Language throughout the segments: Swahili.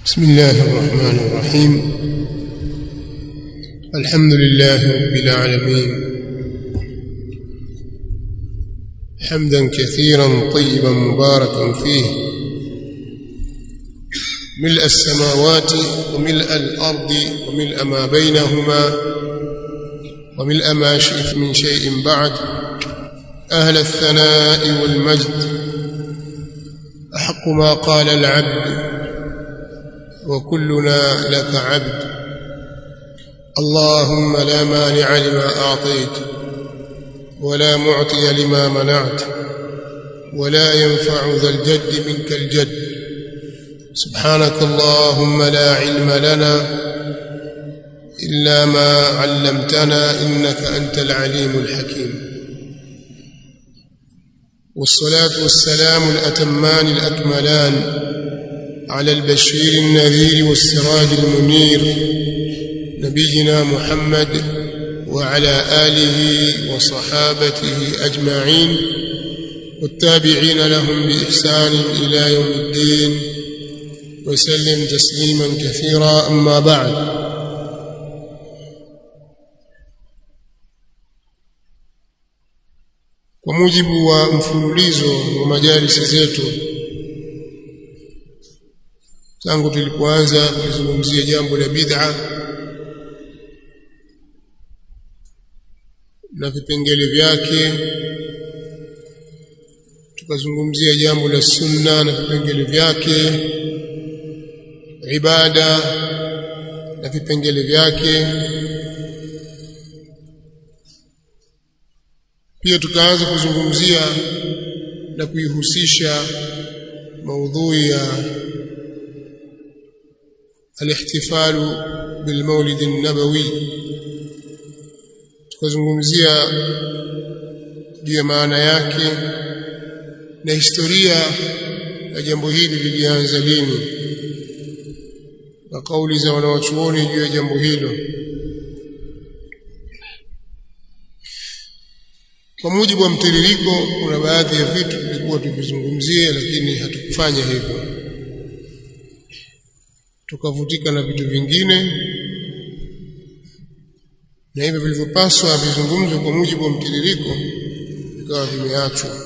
بسم الله الرحمن الرحيم. الحمد لله رب العالمين، حمدا كثيرا طيبا مباركا فيه، ملء السماوات وملء الأرض وملء ما بينهما وملء ما شئت من شيء بعد، أهل الثناء والمجد، أحق ما قال العبد وكلنا لك عبد. اللهم لا مانع لما أعطيت ولا معطي لما منعت ولا ينفع ذا الجد منك الجد. سبحانك اللهم لا علم لنا إلا ما علمتنا إنك أنت العليم الحكيم. والصلاة والسلام الأتمان الأكملان على البشير النذير والسراج المنير نبينا محمد وعلى آله وصحابته أجمعين والتابعين لهم بإحسان إلى يوم الدين وسلم تسليما كثيرا. أما بعد، kwa mujibu wa mfululizo wa majalisi zetu tangu tulipoanza kuzungumzia jambo la bid'a na vipengele vyake, tukazungumzia jambo la sunna na vipengele vyake, ibada na vipengele vyake, pia tukaanza kuzungumzia na kuihusisha maudhui ya al-ihtifalu bil maulid an-nabawi. Tukazungumzia juu ya maana yake na historia ya jambo hili lilianza lini na kauli za wanawachuoni juu ya jambo hilo. Kwa mujibu wa mtiririko, kuna baadhi ya vitu tulikuwa tukizungumzia lakini hatukufanya hivyo, tukavutika na vitu vingine, na hivyo vilivyopaswa vizungumzwe kwa mujibu wa mtiririko vikawa vimeachwa.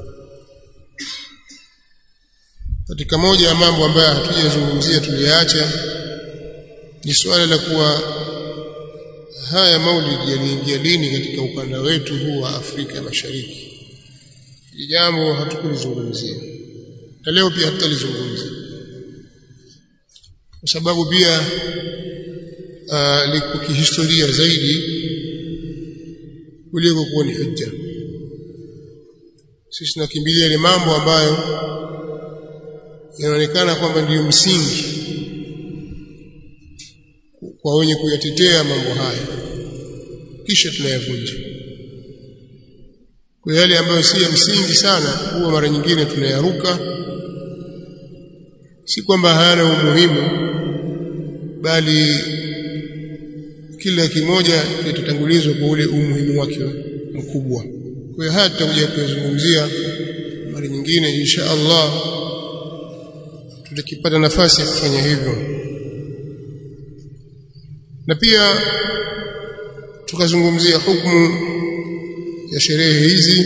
Katika moja ya mambo ambayo hatujazungumzia tuliacha ni swala la kuwa haya maulidi yaliingia lini katika ukanda wetu huu wa Afrika Mashariki. Hili jambo hatukulizungumzia na leo pia hatutalizungumzia, kwa sababu pia liko kihistoria zaidi kuliko kuwa ni hujja. Sisi tunakimbilia ile mambo ambayo yanaonekana kwamba ndiyo msingi kwa wenye kuyatetea mambo haya, kisha tunayavunja. Kwa yale ambayo si ya msingi sana, huwa mara nyingine tunayaruka, si kwamba hayana umuhimu, bali kila kimoja kitatangulizwa kwa ule umuhimu wake mkubwa. Kwa hiyo hata tutakuja kuzungumzia mara nyingine insha Allah, tutakipata nafasi ya kufanya hivyo. Na pia tukazungumzia hukumu ya sherehe hizi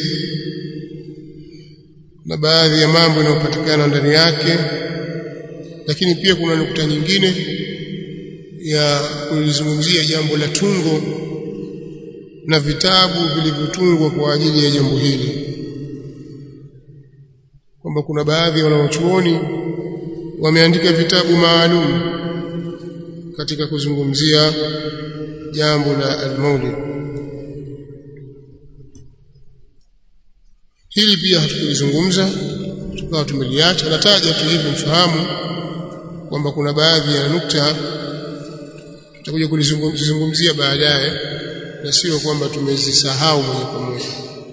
na baadhi ya mambo yanayopatikana ndani yake, lakini pia kuna nukta nyingine ya kulizungumzia jambo la tungo na vitabu vilivyotungwa kwa ajili ya jambo hili, kwamba kuna baadhi ya wanawachuoni wameandika vitabu maalum katika kuzungumzia jambo la al-Maulid. Hili pia hatukulizungumza, tukawa tumeliacha. Nataja tu hivi mfahamu kwamba kuna baadhi ya nukta tutakuja kulizungumzia baadaye, na sio kwamba tumezisahau moja kwa moja.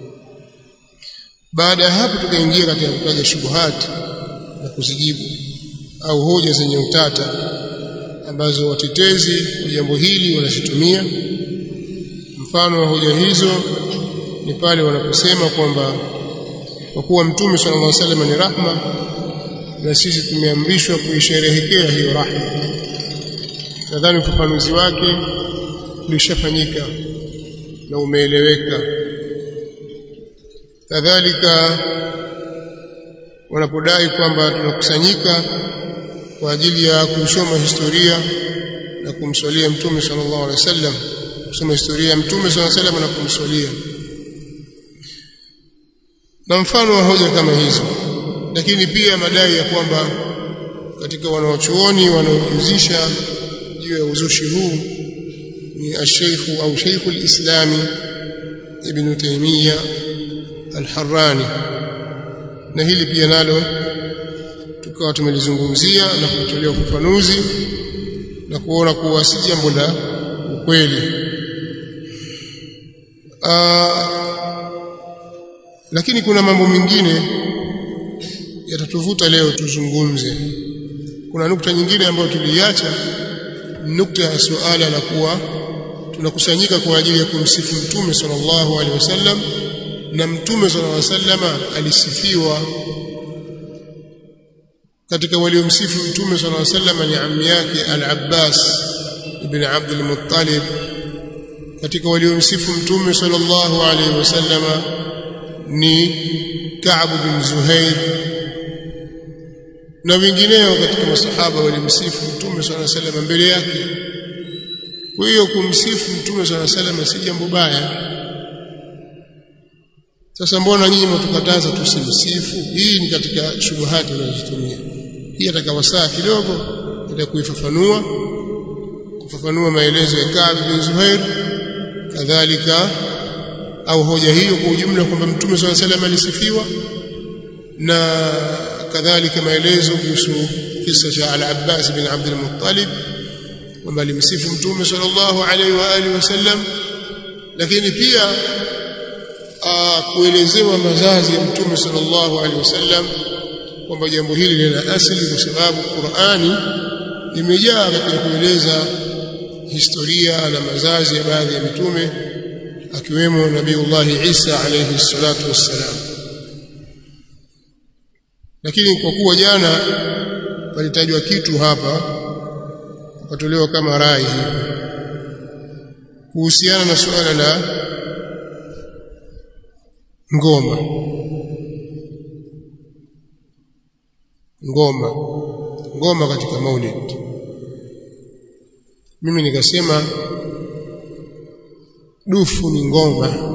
Baada ya hapo tukaingia katika kutaja shubuhati na kuzijibu au hoja zenye utata ambazo watetezi wa jambo hili wanazitumia. Mfano wa hoja hizo ni pale wanaposema kwamba kwa kuwa Mtume sallallahu alaihi wasallam ni rahma, na sisi tumeamrishwa kuisherehekea hiyo rahma. Nadhani ufafanuzi wake ulishafanyika na umeeleweka. Kadhalika wanapodai kwamba tunakusanyika kwa ajili ya kusoma historia na kumswalia Mtume sallallahu alaihi wasallam, kusoma historia ya Mtume sallallahu alaihi wasallam na kumswalia, na mfano wa hoja kama hizo. Lakini pia madai ya kwamba katika wanaochuoni wanaojuzisha juu ya uzushi huu ni al-Sheikh au Sheikhul Islam Ibn Taymiyyah al-Harrani, na hili pia nalo tukawa tumelizungumzia na kutolea ufafanuzi na kuona kuwa si jambo la ukweli. Lakini kuna mambo mengine yatatuvuta leo tuzungumze. Kuna nukta nyingine ambayo tuliacha, nukta ya suala la kuwa tunakusanyika kwa ajili ya kumsifu Mtume sallallahu alaihi wasallam, na Mtume sallallahu alaihi wasallam alisifiwa. Katika waliomsifu Mtume sallallahu alaihi wasallam ni ammi yake Al-Abbas ibn Abd al-Muttalib. Katika waliomsifu Mtume sallallahu alaihi wasallam ni Ka'b bin Zuhair na wengineo katika masahaba walimsifu Mtume sallallahu alaihi wasallam mbele yake. Kwa hiyo kumsifu Mtume sallallahu alaihi wasallam si jambo baya. Sasa mbona nyinyi mtukataza tusimsifu? Hii ni katika shubuhati wanazotumia. Hii atakawasaa kidogo ili kufafanua maelezo ya Ka'b bin Zuhair, kadhalika au hoja hiyo kwa ujumla kwamba Mtume sallallahu alaihi wasallam alisifiwa, na kadhalika maelezo kuhusu kisa cha Al-Abbas bin Abd al-Muttalib kwamba alimsifu Mtume sallallahu alaihi wa alihi wasallam. Lakini pia kuelezewa mazazi ya Mtume sallallahu alaihi wasallam kwamba jambo hili lina asili, kwa sababu Qur'ani imejaa katika kueleza historia na mazazi ya baadhi ya mitume, akiwemo Nabiiullah Isa alayhi salatu wassalam. Lakini kwa kuwa jana palitajwa kitu hapa kupatolewa kama rai kuhusiana na suala la ngoma katika maulid, mimi nikasema dufu ni ngoma.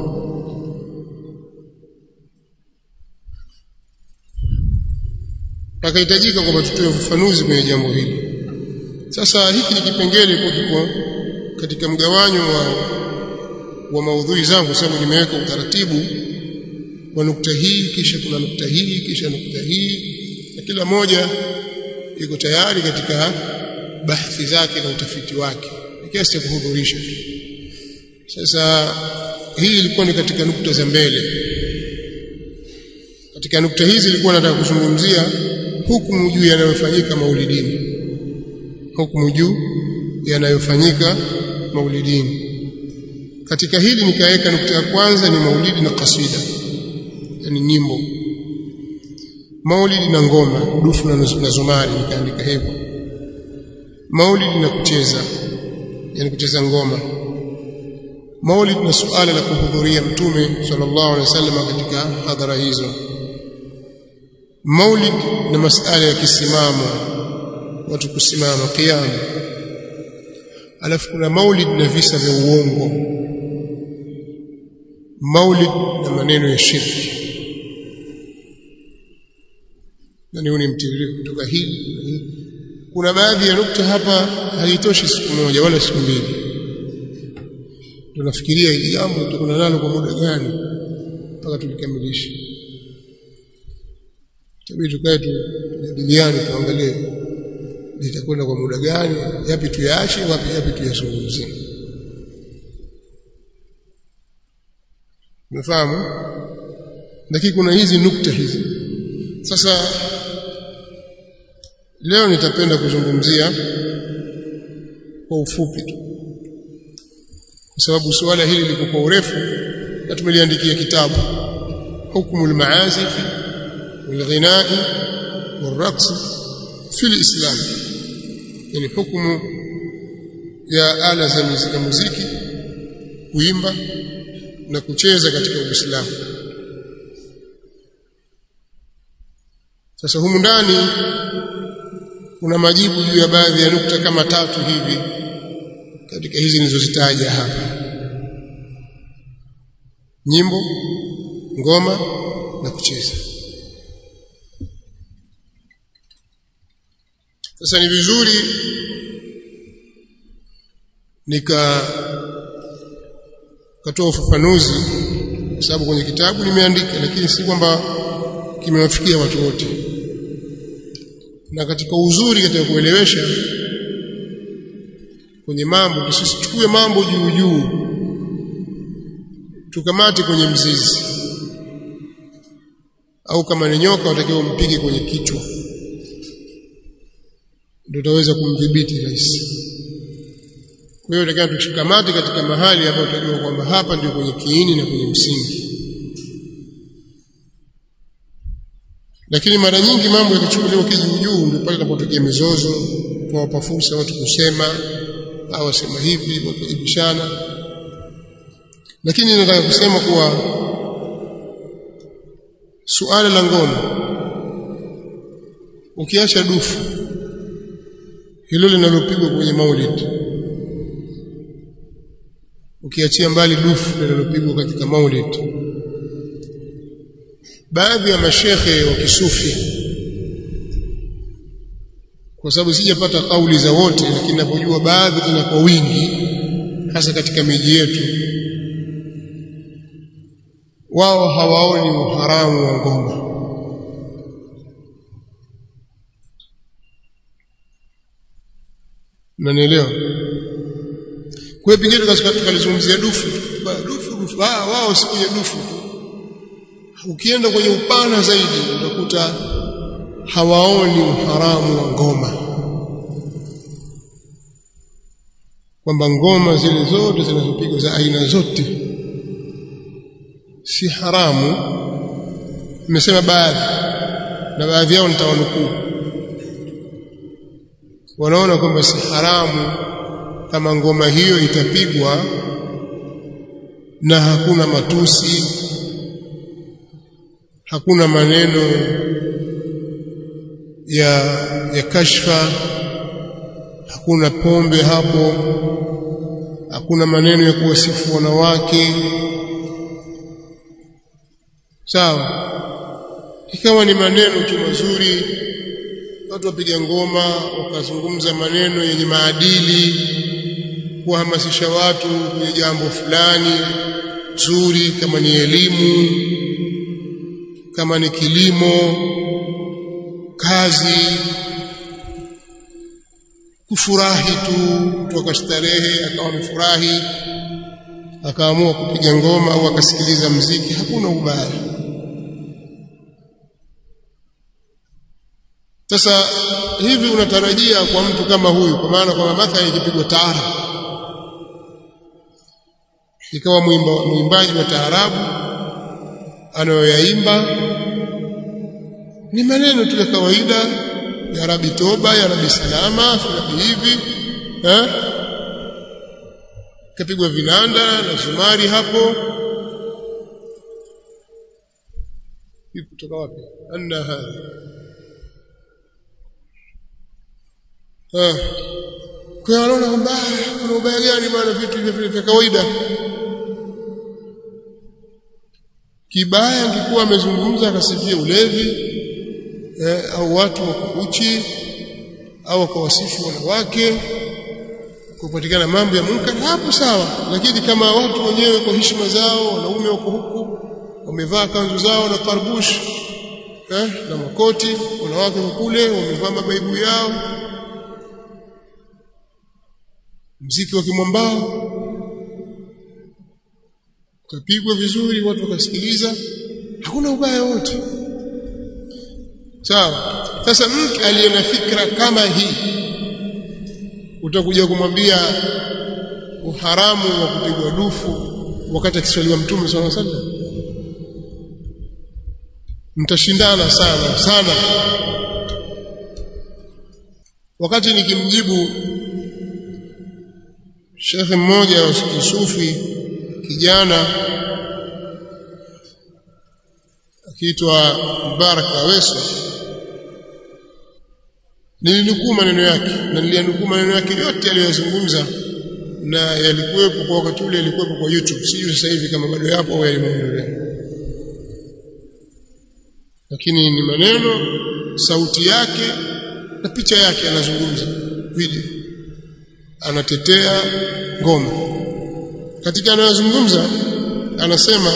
Pakahitajika kwamba tutoe ufafanuzi kwenye jambo hili. Sasa hiki ni kipengele kwa kiko katika mgawanyo wa maudhui zangu, sababu nimeweka utaratibu wa nukta hii, kisha kuna nukta hii, kisha nukta hii, na kila moja iko tayari katika bahthi zake na utafiti wake, kiasi cha kuhudhurisha. Sasa hii ilikuwa ni katika nukta za mbele. Katika nukta hizi ilikuwa nataka kuzungumzia hukumu juu yanayofanyika maulidini, hukumu juu yanayofanyika maulidini. Katika hili nikaweka nukta ya kwanza ni maulidi na kasida, yani nyimbo. Maulidi na ngoma, dufu na zumari, nikaandika hivyo. Maulidi na kucheza, yani kucheza ngoma. Maulid na suala la kuhudhuria Mtume sallallahu alaihi wasallam katika hadhara hizo. Maulid na masala ya kisimamo, watu kusimama qiyam. Alafu kuna maulid na visa vya uongo, maulid na maneno ya shirki. Na ni mtiririko kutoka hili. Kuna baadhi ya nukta hapa haitoshi siku moja wala siku mbili. Tunafikiria hili jambo tutakwenda nalo kwa muda gani mpaka tulikamilishe. Tabii tukae tujadiliane, tuangalie litakwenda kwa muda gani, yapi tuyaache, yapi tuyazungumzie. Umefahamu? Lakini kuna hizi nukta hizi. Sasa leo nitapenda kuzungumzia kwa ufupi tu, kwa sababu suala hili liko kwa urefu na tumeliandikia kitabu Hukmu al-Maazif wal-Ghinai والرقص في الإسلام يعني حكم ya ala za muziki kuimba na kucheza katika Uislamu. Sasa humu ndani kuna majibu juu ya baadhi ya nukta kama tatu hivi katika hizi nilizozitaja hapa: nyimbo, ngoma na kucheza. Sasa ni vizuri katoa ufafanuzi kwa sababu kwenye kitabu nimeandika, lakini si kwamba kimewafikia watu wote. Na katika uzuri katika kuelewesha kwenye mambo, tusichukue mambo juu juu, tukamate kwenye mzizi, au kama ni nyoka watakiwa umpige kwenye kichwa, ndio utaweza kumdhibiti rahisi. Kwa hiyo tunataka tushikamate katika mahali hapo tutajua kwamba hapa ndio kwenye kiini na kwenye msingi. Lakini mara nyingi mambo yakichukuliwa kijuu ndio pale tunapotokea mizozo, tuwapa fursa watu kusema au wasema hivi, watu kujibishana. Lakini nataka kusema kuwa suala la ngono, ukiacha dufu hilo linalopigwa kwenye maulid, ukiachia mbali dufu linalopigwa katika maulid, baadhi ya mashekhe wa kisufi, kwa sababu sijapata kauli za wote, lakini ninapojua baadhi tena kwa wingi, hasa katika miji yetu, wao hawaoni uharamu wa ngoma. Unanielewa? Kwa hiyo pengine tukalizungumzia dufu, wao si kwenye dufu. Ukienda kwenye upana zaidi utakuta hawaoni uharamu wa ngoma, kwamba ngoma zile zote zinazopigwa za aina zote si haramu. Nimesema baadhi, na baadhi yao nitawanukuu. Wanaona kwamba si haramu kama ngoma hiyo itapigwa na hakuna matusi, hakuna maneno ya kashfa, hakuna pombe hapo, hakuna maneno ya kuwasifu wanawake. Sawa, ikawa ni maneno tu mazuri, watu wapiga ngoma wakazungumza maneno yenye maadili, kuhamasisha watu kwenye jambo fulani zuri, kama ni elimu, kama ni kilimo, kazi, kufurahi tu, kutoka starehe akawa amefurahi, akaamua kupiga ngoma au akasikiliza mziki, hakuna ubaya. Sasa hivi unatarajia kwa mtu kama huyu, kwa maana kwa mathalan ikipigwa taarabu, ikawa mwimbaji wa taarabu anayoyaimba ni maneno tu ya kawaida, ya Rabbi toba, ya Rabbi salama, Rabbi hivi, kapigwa vinanda na zumari hapo, kutoka wapi? Anna hadha kwa wanaona kwamba kuna ubaya gani bwana, vitu hivi vya kawaida. Kibaya angekuwa amezungumza akasifia ulevi, au watu wako uchi, au akawasifu wanawake, kupatikana mambo ya munkar, hapo sawa. Lakini kama watu wenyewe kwa heshima zao, wanaume wako huku wamevaa kanzu zao na tarbush na makoti, wanawake kule wamevaa mabaibu yao, mziki wa kimwambao ukapigwa vizuri, watu wakasikiliza, hakuna ubaya wote. Sawa. Sasa mtu aliye na fikra kama hii, utakuja kumwambia uharamu wa kupigwa dufu wakati akiswaliwa Mtume sallallahu alaihi wasallam? Mtashindana sana sana. wakati nikimjibu shekhe mmoja wa kisufi kijana akiitwa Mubarak Aweso, nilinukuu maneno yake na nilianukuu maneno yake yote aliyozungumza, na yalikuwepo kwa wakati ule, yalikuwepo kwa YouTube, sijui sasa hivi kama bado yapo au yameondolewa, lakini ni maneno, sauti yake na picha yake, anazungumza video, anatetea ngoma. Katika anayozungumza anasema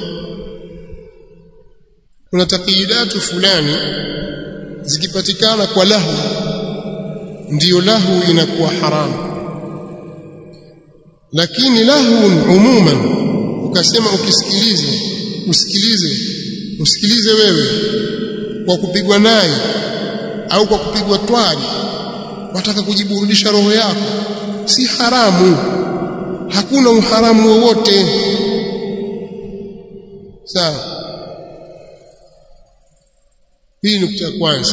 kuna taqiyidatu fulani zikipatikana kwa lahu, ndiyo lahu inakuwa haramu, lakini lahu umuman, ukasema usikilize wewe kwa kupigwa naye au kwa kupigwa twari, wataka kujiburudisha roho yako, si haramu, hakuna uharamu wowote. Sawa, hii nukta ya kwanza.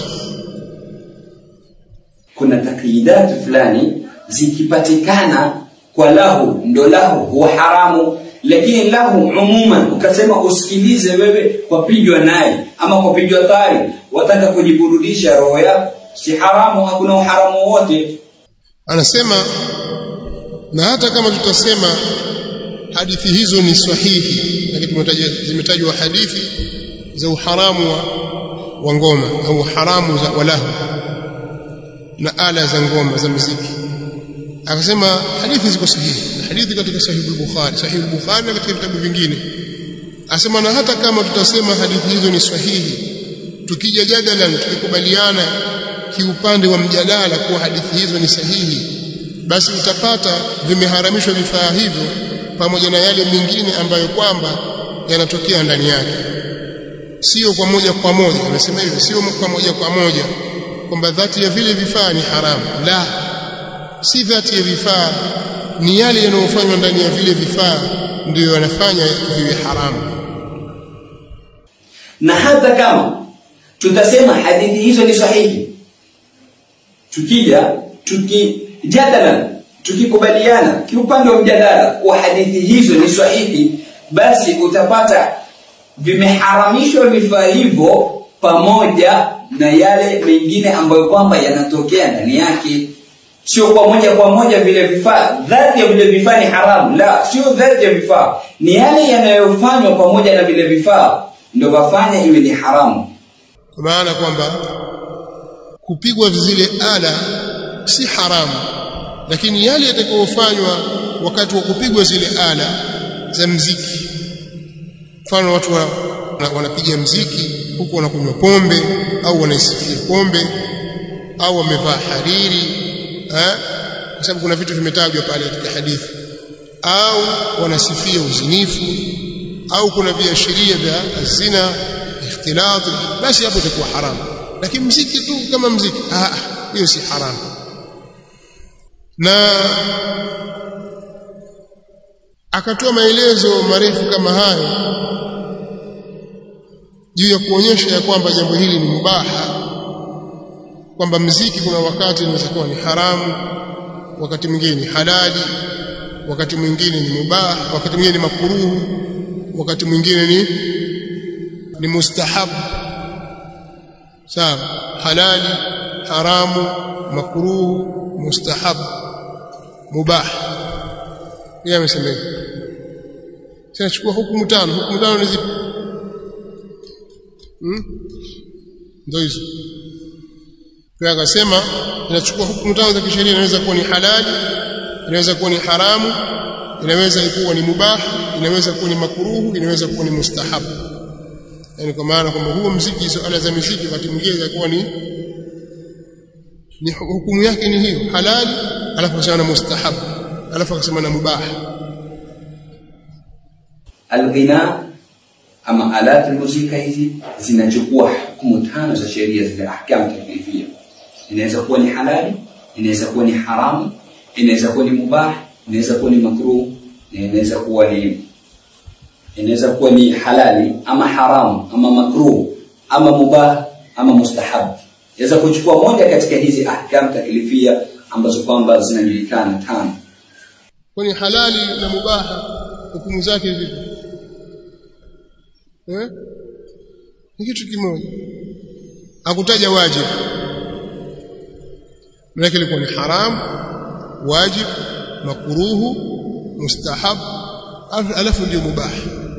Kuna taklidati fulani zikipatikana kwa lahu, ndo lahu huwa haramu, lakini lahu umuman, ukasema usikilize wewe kwa pigwa naye ama kwa pigwa tari, wataka kujiburudisha roho yako, si haramu, hakuna uharamu wote. Anasema na hata kama tutasema hadithi hizo ni sahihi, lakini zimetajwa hadithi za uharamu wa ngoma au haramu za walahu na ala za ngoma za muziki, akasema hadithi ziko sahihi, hadithi katika sahih al-Bukhari na katika vitabu vingine. Asema na hata kama tutasema hadithi hizo ni sahihi, tukija jadalan, tukikubaliana kiupande wa mjadala kuwa hadithi hizo ni sahihi, basi utapata vimeharamishwa vifaa hivyo pamoja na yale mengine ambayo kwamba yanatokea ndani yake, sio kwa moja kwa moja. Anasema hivyo, sio kwa moja kwa moja kwamba dhati ya vile vifaa ni haramu, la, si dhati ya vifaa, ni yale yanayofanywa ndani ya vile vifaa ndio yanafanya viwe haramu. Na hata kama tutasema hadithi hizo ni sahihi, tukijadala, tukikubaliana kiupande wa mjadala kwa hadithi hizo ni sahihi, basi utapata vimeharamishwa vifaa hivyo pamoja na yale mengine ambayo kwamba yanatokea ndani yake, sio kwa moja vile vifaa. Dhati ya vile vifaa ni haramu, la, sio dhati ya vifaa, ni yale yanayofanywa pamoja na vile vifaa ndio wafanya iwe ni haramu. Kwa maana kwamba kupigwa zile ala si haramu, lakini yale yatakayofanywa wakati wa kupigwa zile ala za muziki, mfano watu wanapiga muziki huko wanakunywa pombe au wanaisifia pombe au wamevaa hariri, kwa sababu kuna vitu vimetajwa pale katika hadithi, au wanasifia uzinifu, au kuna viashiria vya zina, ikhtilat, basi hapo itakuwa haramu. Lakini muziki tu kama muziki, hiyo si haramu. Na akatoa maelezo marefu kama hayo juu ya kuonyesha ya kwamba jambo hili ni mubaha, kwamba muziki kuna wakati unaweza kuwa ni haramu, wakati mwingine ni halali, wakati mwingine ni mubaha, wakati mwingine ni makruhu, wakati mwingine ni mustahabu. Sawa, halali, haramu, makruhu, mustahabu, mubah. Yeye amesema hivi. Sasa chukua hukumu tano ni zipi? Ndio hizo. Kwa akasema inachukua hukumu tano za kisheria, inaweza kuwa ni halali, inaweza kuwa ni haramu, inaweza kuwa ni mubah, inaweza kuwa ni makruhu, inaweza kuwa ni mustahabu. Yani kwa maana kwamba huo muziki, hizo ala za muziki wakati mwingine inakuwa ni hukumu yake ni hiyo, halali, alafu akasema na mustahabu, alafu akasema na mubah. Al-ghina ama alat al-muzika hizi zinachukua hukumu tano za sheria, zile ahkam taklifia. Inaweza kuwa ni halali, inaweza kuwa ni haramu, inaweza kuwa ni mubah, inaweza kuwa ni makruh, inaweza kuwa ni halali ama haramu ama makruh ama mubah ama mustahab. Yaweza kuchukua moja katika hizi ahkam taklifia ambazo kwamba zinajulikana 5. Kwani halali na mubaha hukumu zake vipi? Ni kitu kimoja. Hakutaja wajibu. Maana ilikuwa ni haram, wajib, makruhu, mustahab, alafu ndio mubah.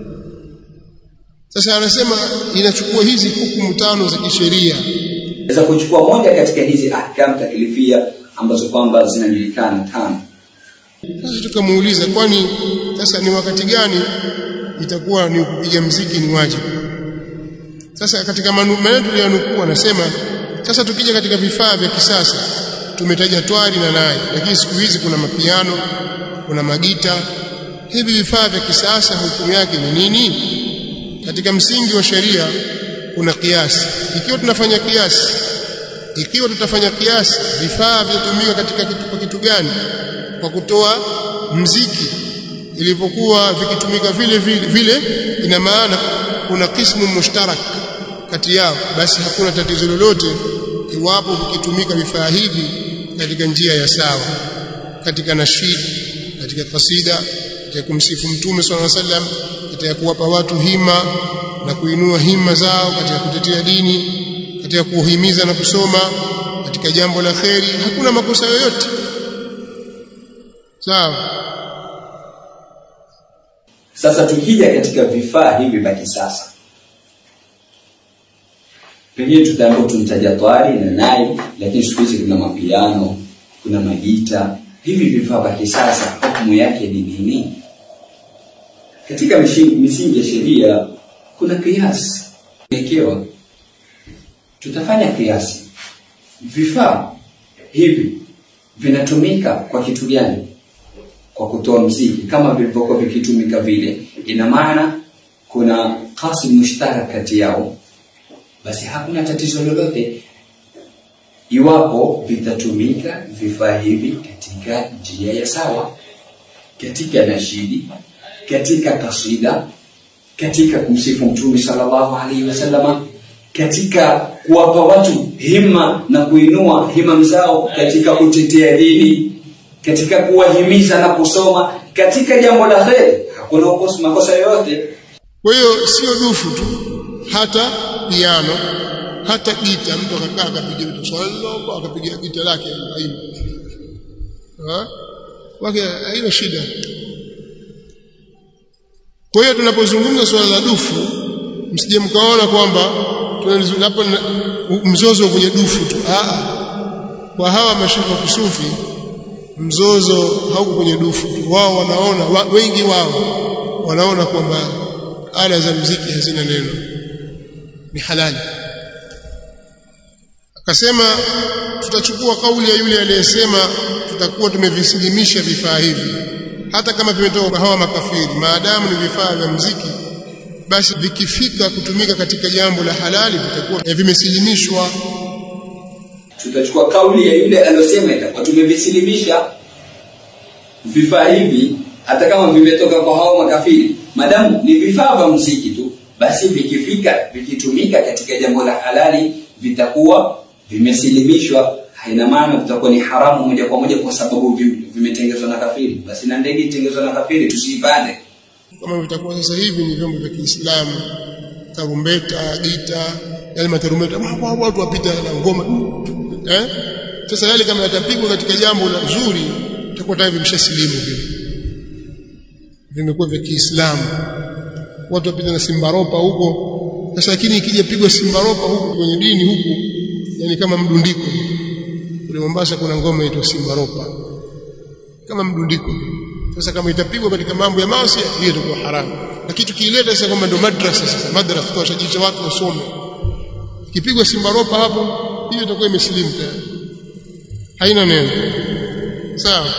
Sasa anasema inachukua hizi hukumu 5 za kisheria. Yaweza kuchukua moja katika hizi ahkam taklifia ambazo kwamba zinajulikana 5. Sasa tukamuuliza, kwani sasa ni wakati gani itakuwa ni kupiga mziki ni wajibu? Sasa katika maneno tuliyonukuu anasema, sasa tukija katika vifaa vya kisasa tumetaja twari na nai, lakini siku hizi kuna mapiano, kuna magita. Hivi vifaa vya kisasa hukumu yake ni nini? Katika msingi wa sheria kuna kiasi. Ikiwa tutafanya kiasi, vifaa vyatumika katika kitu gani? Kwa kutoa mziki ilivyokuwa vikitumika vile, ina maana kuna kismu mushtarak kati yao, basi hakuna tatizo lolote iwapo vikitumika vifaa hivi katika njia ya sawa, katika nashid, katika kasida, katika kumsifu Mtume sallallahu alaihi wasallam, katika kuwapa watu hima na kuinua hima zao, katika kutetea dini, katika kuhimiza na kusoma, katika jambo la kheri, hakuna makosa yoyote. Sawa. Sasa tukija katika vifaa hivi vya kisasa, pengine tutaambiwa tunataja twari na nai, lakini siku hizi kuna mapiano, kuna magita. Hivi vifaa vya kisasa hukumu yake ni nini? Katika misingi ya sheria kuna kiasi. Ikiwa tutafanya kiasi, vifaa hivi vinatumika kwa kitu gani? Kwa kutoa mziki kama vilivyokuwa vikitumika vile, ina maana kuna qasim mushtarak kati yao, basi hakuna tatizo lolote iwapo vitatumika vifaa hivi katika njia ya sawa, katika nashidi, katika kasida, katika kumsifu Mtume sallallahu alaihi wasallam, katika kuwapa watu hima na kuinua hima zao, katika kutetea dini, katika kuwahimiza na kusoma, katika jambo la kheri, hakuna makosa yoyote. Kwa hiyo sio dufu tu, hata piano, hata gita, mtu akakaa akapiga mswallo akapiga gita lake aina wake haina shida. Kwa hiyo tunapozungumza swala la dufu, msije mkaona kwamba tunazungumza mzozo kwenye dufu tu. Kwa hawa mashaka wa kusufi mzozo hauko kwenye dufu. Wao wanaona, wengi wao wanaona kwamba ala za muziki hazina neno, ni halali. Akasema tutachukua kauli ya yule aliyesema tutakuwa tumevisilimisha vifaa hivi hata kama vimetoka kwa hawa makafiri, maadamu ni vifaa vya muziki, basi vikifika kutumika katika jambo la halali vitakuwa vimesilimishwa. Tutachukua kauli ya yule aliyosema itakuwa tumevisilimisha vifaa hivi hata kama vimetoka kwa hao makafiri, maadamu ni vifaa vya muziki tu, basi vikitumika katika jambo la halali vitakuwa vimesilimishwa. Haina maana vitakuwa ni haramu moja kwa moja kwa sababu vimetengenezwa na kafiri. Basi na ndege itengenezwa na kafiri tusiipande. Kama vitakuwa sasa hivi ni vyombo vya Kiislamu, tarumbeta, gita, yale matarumbeta, watu wapita na ngoma. Sasa yale kama yatapigwa katika jambo la zuri, itakuwa tayari vimeshasilimu vile. Vimekuwa vya Kiislamu. Watu wapita na simbaropa huko. Sasa lakini ikija pigwa simbaropa huko kwenye dini huku, yani kama mdundiko. Kule Mombasa kuna ngoma inaitwa simbaropa. Kama mdundiko. Sasa kama itapigwa katika mambo ya maasi, hiyo itakuwa haramu. Na kitu kiileta sasa kama ndo madrasa, sasa madrasa tuwashajisha watu wasome. Ikipigwa simbaropa hapo, hiyo itakuwa imesilimu tayari. Haina neno. Sawa.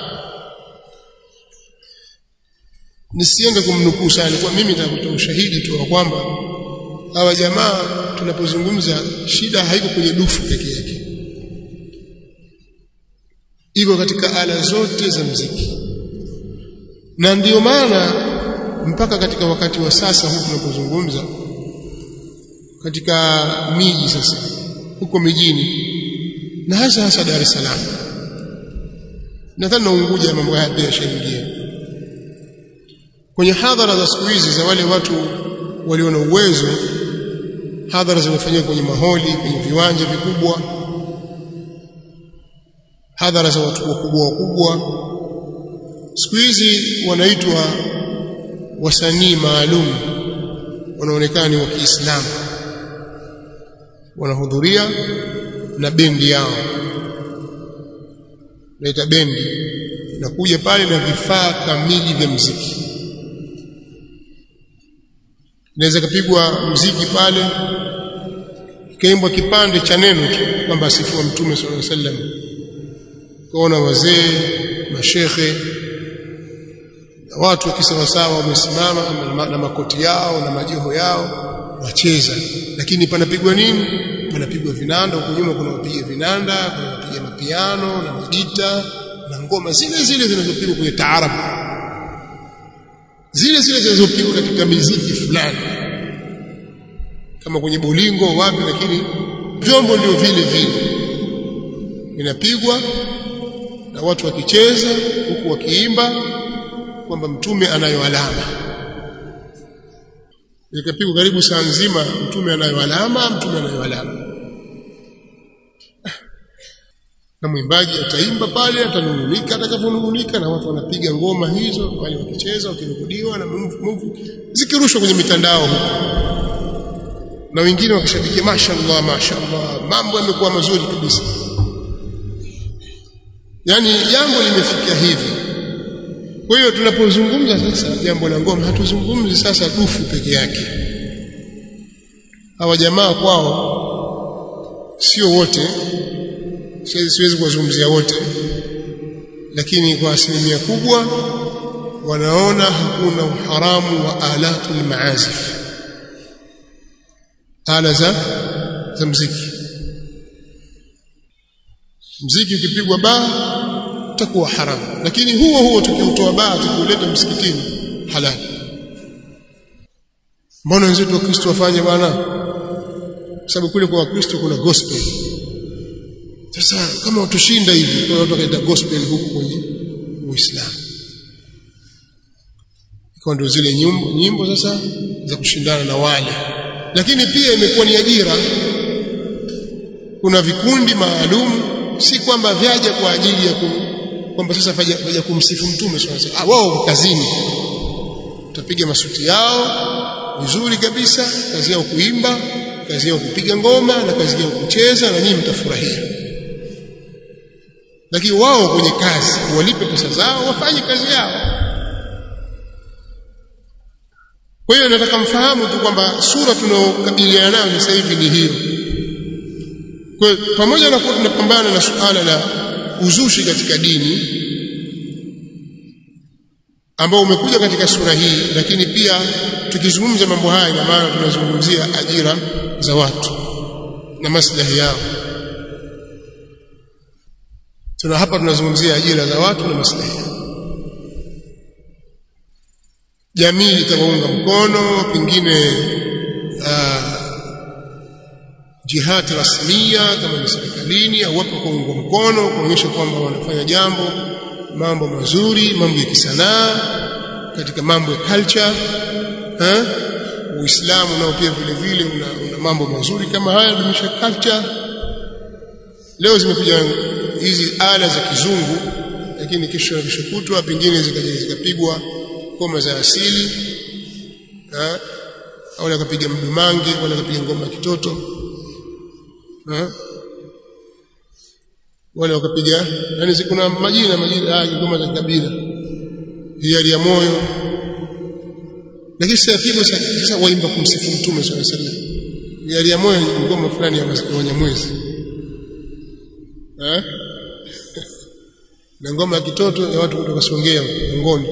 Nisiende kumnukuu sana, kwa mimi nitakutoa ushahidi tu kwamba hawa jamaa tunapozungumza shida haiko kwenye dufu pekee yake, iko katika ala zote za muziki. Na ndiyo maana mpaka katika wakati wa sasa huu tunapozungumza katika miji sasa huko mijini na hasa Dar es Salaam. Nadhani na Unguja mambo haya pia yashaingia. Kwenye hadhara za siku hizi za wale watu walio na uwezo, hadhara zinafanyika kwenye maholi, kwenye viwanja vikubwa, hadhara za watu wakubwa. Siku hizi wanaitwa wasanii maalum, wanaonekana ni wa Kiislamu, wanahudhuria na bendi yao, naita bendi, na kuja pale na vifaa kamili vya muziki. Inaweza kupigwa muziki pale, kaimbwa kipande cha neno tu kwamba asifiwe Mtume sallallahu alaihi wasallam. Kuona wazee, mashekhe, watu wakisawasawa wamesimama na makoti yao na majoho yao wacheza, lakini panapigwa nini? Panapigwa vinanda. Huko nyuma kuna wapiga vinanda, kuna wapiga mapiano na magita na ngoma zile zinazopigwa kwenye taarabu, zile zinazopigwa katika muziki fulani kama kwenye bolingo wapi, lakini vyombo ndio vile vinapigwa na watu wakicheza huku wakiimba kwamba Mtume anayo alama. Ikapigwa karibu saa nzima, Mtume anayo alama. Na mwimbaji ataimba pale, atanungunika atakavyonununika, na watu wanapiga ngoma hizo wale wakicheza, wakirudiwa na move zikirushwa kwenye mitandao huko, na wengine wakishabikia mashaallah, mambo yamekuwa mazuri kabisa. Yani jambo limefikia hivi. Kwa hiyo tunapozungumza sasa jambo la ngoma, hatuzungumzi sasa dufu peke yake. Hawa jamaa kwao sio wote, siwezi kuwazungumzia wote, lakini kwa asilimia kubwa wanaona hakuna uharamu wa alatul maazif, ala za mziki ukipigwa baa utakuwa haramu, lakini huo tukiutoa baa tukuleta msikitini halali. Mbona wenzetu wa Kristo wafanye bwana? Sababu kule kwa Kristo kuna gospel. Sasa kama utushinda hivi, kwa watu wakaita gospel huku kwenye Uislamu, iko ndio zile nyimbo sasa za kushindana na wale. Lakini pia imekuwa ni ajira. Kuna vikundi maalum, si kwamba vyaja kwa ajili ya kwamba sasa vaja kumsifu Mtume sallallahu alaihi wasallam. Wao kazini utapiga masuti yao vizuri kabisa, kazi yao kuimba, kazi yao kupiga ngoma, na kazi yao kucheza, na nyinyi mtafurahia. Lakini wao kwenye kazi walipe pesa zao, wafanye kazi yao. Kwa hiyo nataka mfahamu tu kwamba sura tunayokabiliana nayo sasa hivi ni hiyo. Kwa hiyo pamoja na kuwa tunapambana na suala la uzushi katika dini ambao umekuja katika sura hii, lakini pia tukizungumza mambo haya, ina maana tunazungumzia ajira za watu na maslahi yao. Hapa tunazungumzia ajira za watu na maslahi yao. Jamii itawaunga mkono, pengine jihad rasmia kama ni serikalini, au wapo kuunga mkono kuonyesha kwamba wanafanya mambo mazuri, mambo ya kisanaa, katika mambo ya culture. Uislamu nao pia vile una mambo mazuri kama haya, dumisha culture. Leo zimekuja hizi ala za kizungu, lakini kesho kutwa pengine zikapigwa ngoma za asili, au wakapiga mdumange, wala wakapiga ngoma ya kitoto, wala wakapiga, yani kuna majina ngoma za kabila, hiari ya moyo. Lakini sasa waimba kumsifu Mtume sallallahu alaihi wasallam. Hiari ya moyo ni ngoma fulani ya Wanyamwezi, na ngoma ya kitoto ya watu kutoka Songea Ngoni.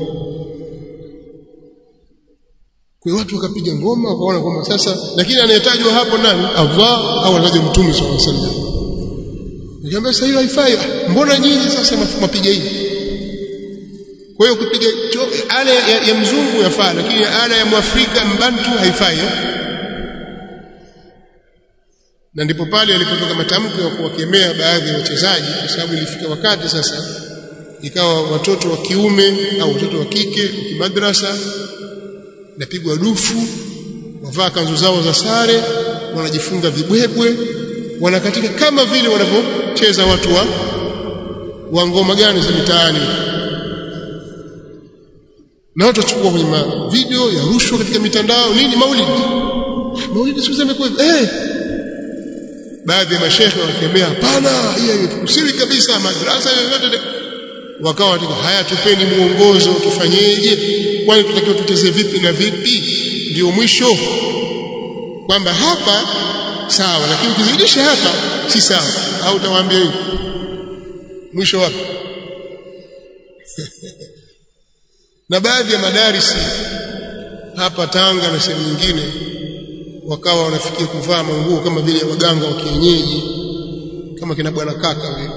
Kwa watu wakapiga ngoma, wakaona kwamba sasa, lakini anayetajwa hapo nani? Allah au anatajwa Mtume sallallahu alaihi wasallam. Nikamwambia sasa hiyo haifai. Mbona nyinyi sasa mapiga hivi? Kwa hiyo kupiga ala ya mzungu yafaa, lakini ala ya Mwafrika Mbantu haifai. na ndipo pale alipotoka matamko ya kuwakemea baadhi ya wachezaji, kwa sababu ilifika wakati sasa ikawa watoto wa kiume au watoto wa kike wa madrasa napigwa dufu, wavaa kanzu zao za sare, wanajifunga vibwebwe, wanakatika kama vile wanavyocheza watu wa ngoma gani za mitaani, na watu wachukua kwenye video ya rushwa katika mitandao. Nini maulidi sio zimekuwa baadhi ya mashehe wakemea, hapana, hiyo tukusiri kabisa madrasa yote. Wakawa watika, haya tupeni muongozo, tufanyeje? Kwani tutakiwa tuteze vipi na vipi? Ndio mwisho kwamba hapa sawa, lakini ukizidisha hapa si sawa. Au utawaambia hivi mwisho wapi? Na baadhi ya madarisi hapa Tanga na sehemu nyingine wakawa wanafikia kuvaa manguo kama vile waganga wa kienyeji, kama kina bwana kaka vile.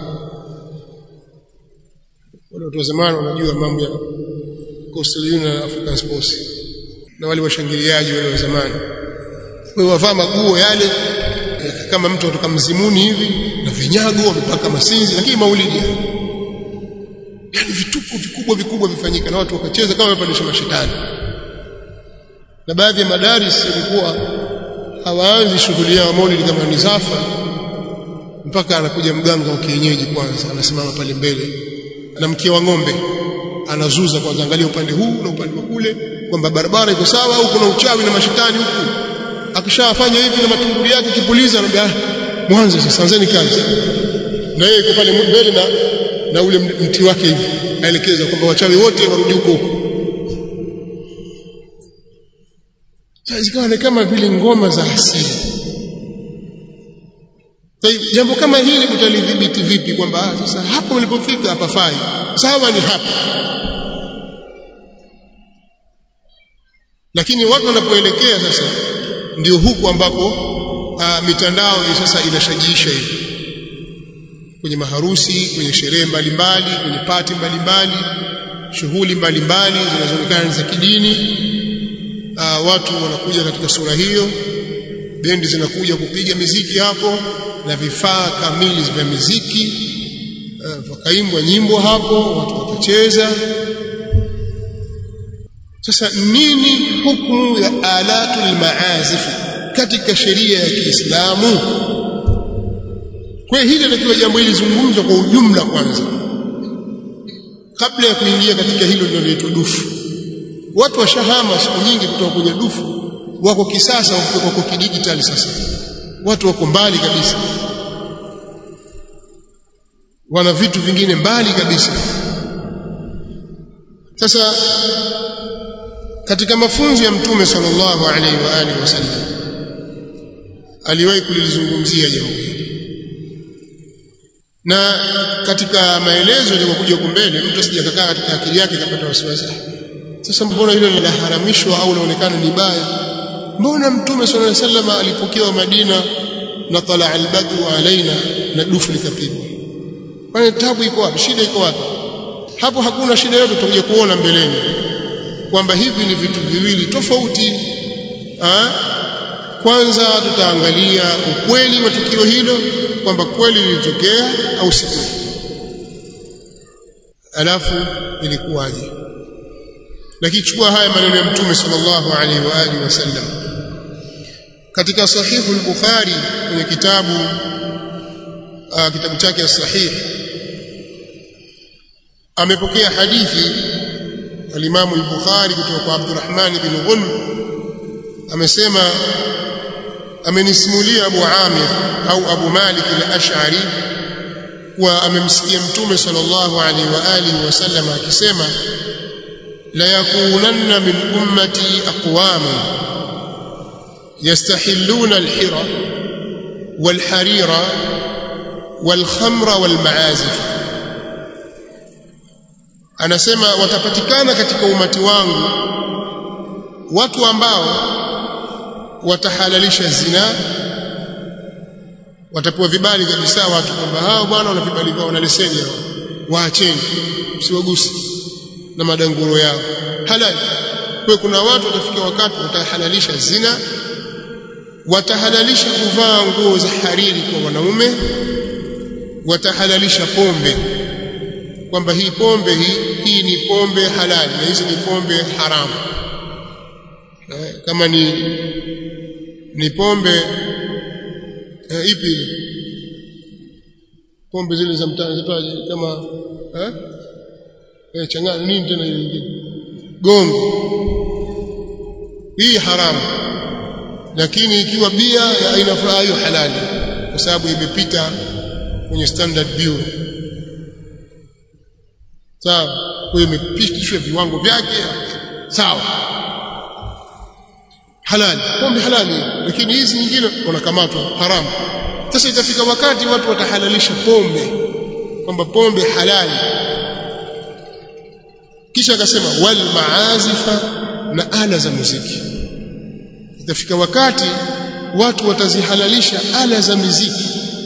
Wale watu wa zamani wanajua mambo ya Coastal Union na African Sports, na wale washangiliaji wale wa zamani wavaa maguo yale kama mtu kutoka mzimuni hivi, na vinyago wamepaka masinzi, lakini maulidi yani vituko vikubwa vifanyika, na watu wakacheza kama wamepandisha mashetani. Na baadhi ya madaris ilikuwa hawaanzi shughuli ya maulidi kama ni zafa, mpaka anakuja mganga wa kienyeji kwanza, anasimama pale mbele, ana mkia wa ng'ombe, anazuza kwanza, angalia upande huu na upande wa kule kwamba barabara iko sawa au kuna uchawi na mashetani huku. Akishafanya hivi na matunguli yake kipuliza, anambia mwanzo sasa, anzeni kazi. Na yeye yuko pale mbele na ule mti wake hivi, aelekeza kwamba wachawi wote warudi huko. Sasa ikawa ni kama vile ngoma za asili. Sasa jambo kama hili utalidhibiti vipi kwamba sasa hapo ulipofika hapa fai? Sawa, ni hapa. Lakini watu wanapoelekea sasa ndio huku ambapo mitandao sasa inashajiisha hivi, kwenye maharusi, kwenye sherehe mbalimbali, kwenye pati mbalimbali, shughuli mbalimbali zinazoonekana za kidini. Watu wanakuja katika sura hiyo, bendi zinakuja kupiga miziki hapo na vifaa kamili vya miziki, wakaimbwa nyimbo hapo, watu watacheza. Sasa nini hukumu ya alatul maazif katika sheria ya Kiislamu? Kwa hili ndio jambo hili zungumzwa kwa ujumla kwanza, kabla ya kuingia katika hilo linaloitwa dufu. Watu washahama siku nyingi kutoka kwenye dufu, wako kisasa, wako kidijitali. Sasa watu wako mbali kabisa, wana vitu vingine mbali kabisa. Sasa katika mafunzo ya Mtume sallallahu alaihi wa alihi wasallam aliwahi kulizungumzia jambo hili, na katika maelezo yaliyokuja huko mbele mtu asijakaa katika akili yake akapata wasiwasi, sasa mbona hilo linaharamishwa au linaonekana ni baya? Mbona Mtume sallallahu alaihi wasallam alipokewa Madina na tala al-badru alaina na dufu likapigwa? Kwani tabu iko wapi? Shida iko wapi? Hapo hakuna shida yote, tutakuja kuona mbeleni kwamba hivi ni vitu viwili tofauti. Kwanza tutaangalia ukweli wa tukio hilo, kwamba kweli lilitokea au si kweli, alafu ilikuwaje. Lakini chukua haya maneno ya Mtume sallallahu alaihi wa alihi wasallam katika sahihu al-Bukhari, kwenye kitabu chake as-Sahih, amepokea hadithi al-Imam al-Bukhari kutoka kwa Abdurrahman bin Ghunm. Amesema amenisimulia Abu Amir au Abu Malik al-Ash'ari wa amemsikia Mtume sallallahu alaihi wa alihi wasallam akisema, la yakunanna min ummati aqwamun yastahilluna al-hira wal-harira wal-khamra wal-maazif. Anasema watapatikana katika umati wangu watu ambao watahalalisha zina, watapewa vibali kabisa watu kwamba hao bwana wana vibali vyao, wana leseni yao, waacheni, msiwagusi na madanguro yao halali. Kwa kuna watu watafika wakati watahalalisha zina watahalalisha kuvaa nguo za hariri kwa wanaume, watahalalisha pombe, kwamba hii pombe hii ni pombe halali na hizi ni pombe haramu. Kama ni pombe ipi, pombe zile za mtaani zitaje, kama changanya nini tena ile nyingine, gongo, hii haramu. Lakini ikiwa bia ya aina fulani hiyo halali, kwa sababu imepita kwenye standard bureau, sawa, kwa hiyo imepitishwa viwango vyake, sawa, halali, pombe halali. Lakini hizi nyingine wanakamatwa haramu. Sasa itafika wakati watu watahalalisha pombe, kwamba pombe halali. Kisha akasema wal maazifa, na ala za muziki. Itafika wakati watu watazihalalisha ala za muziki,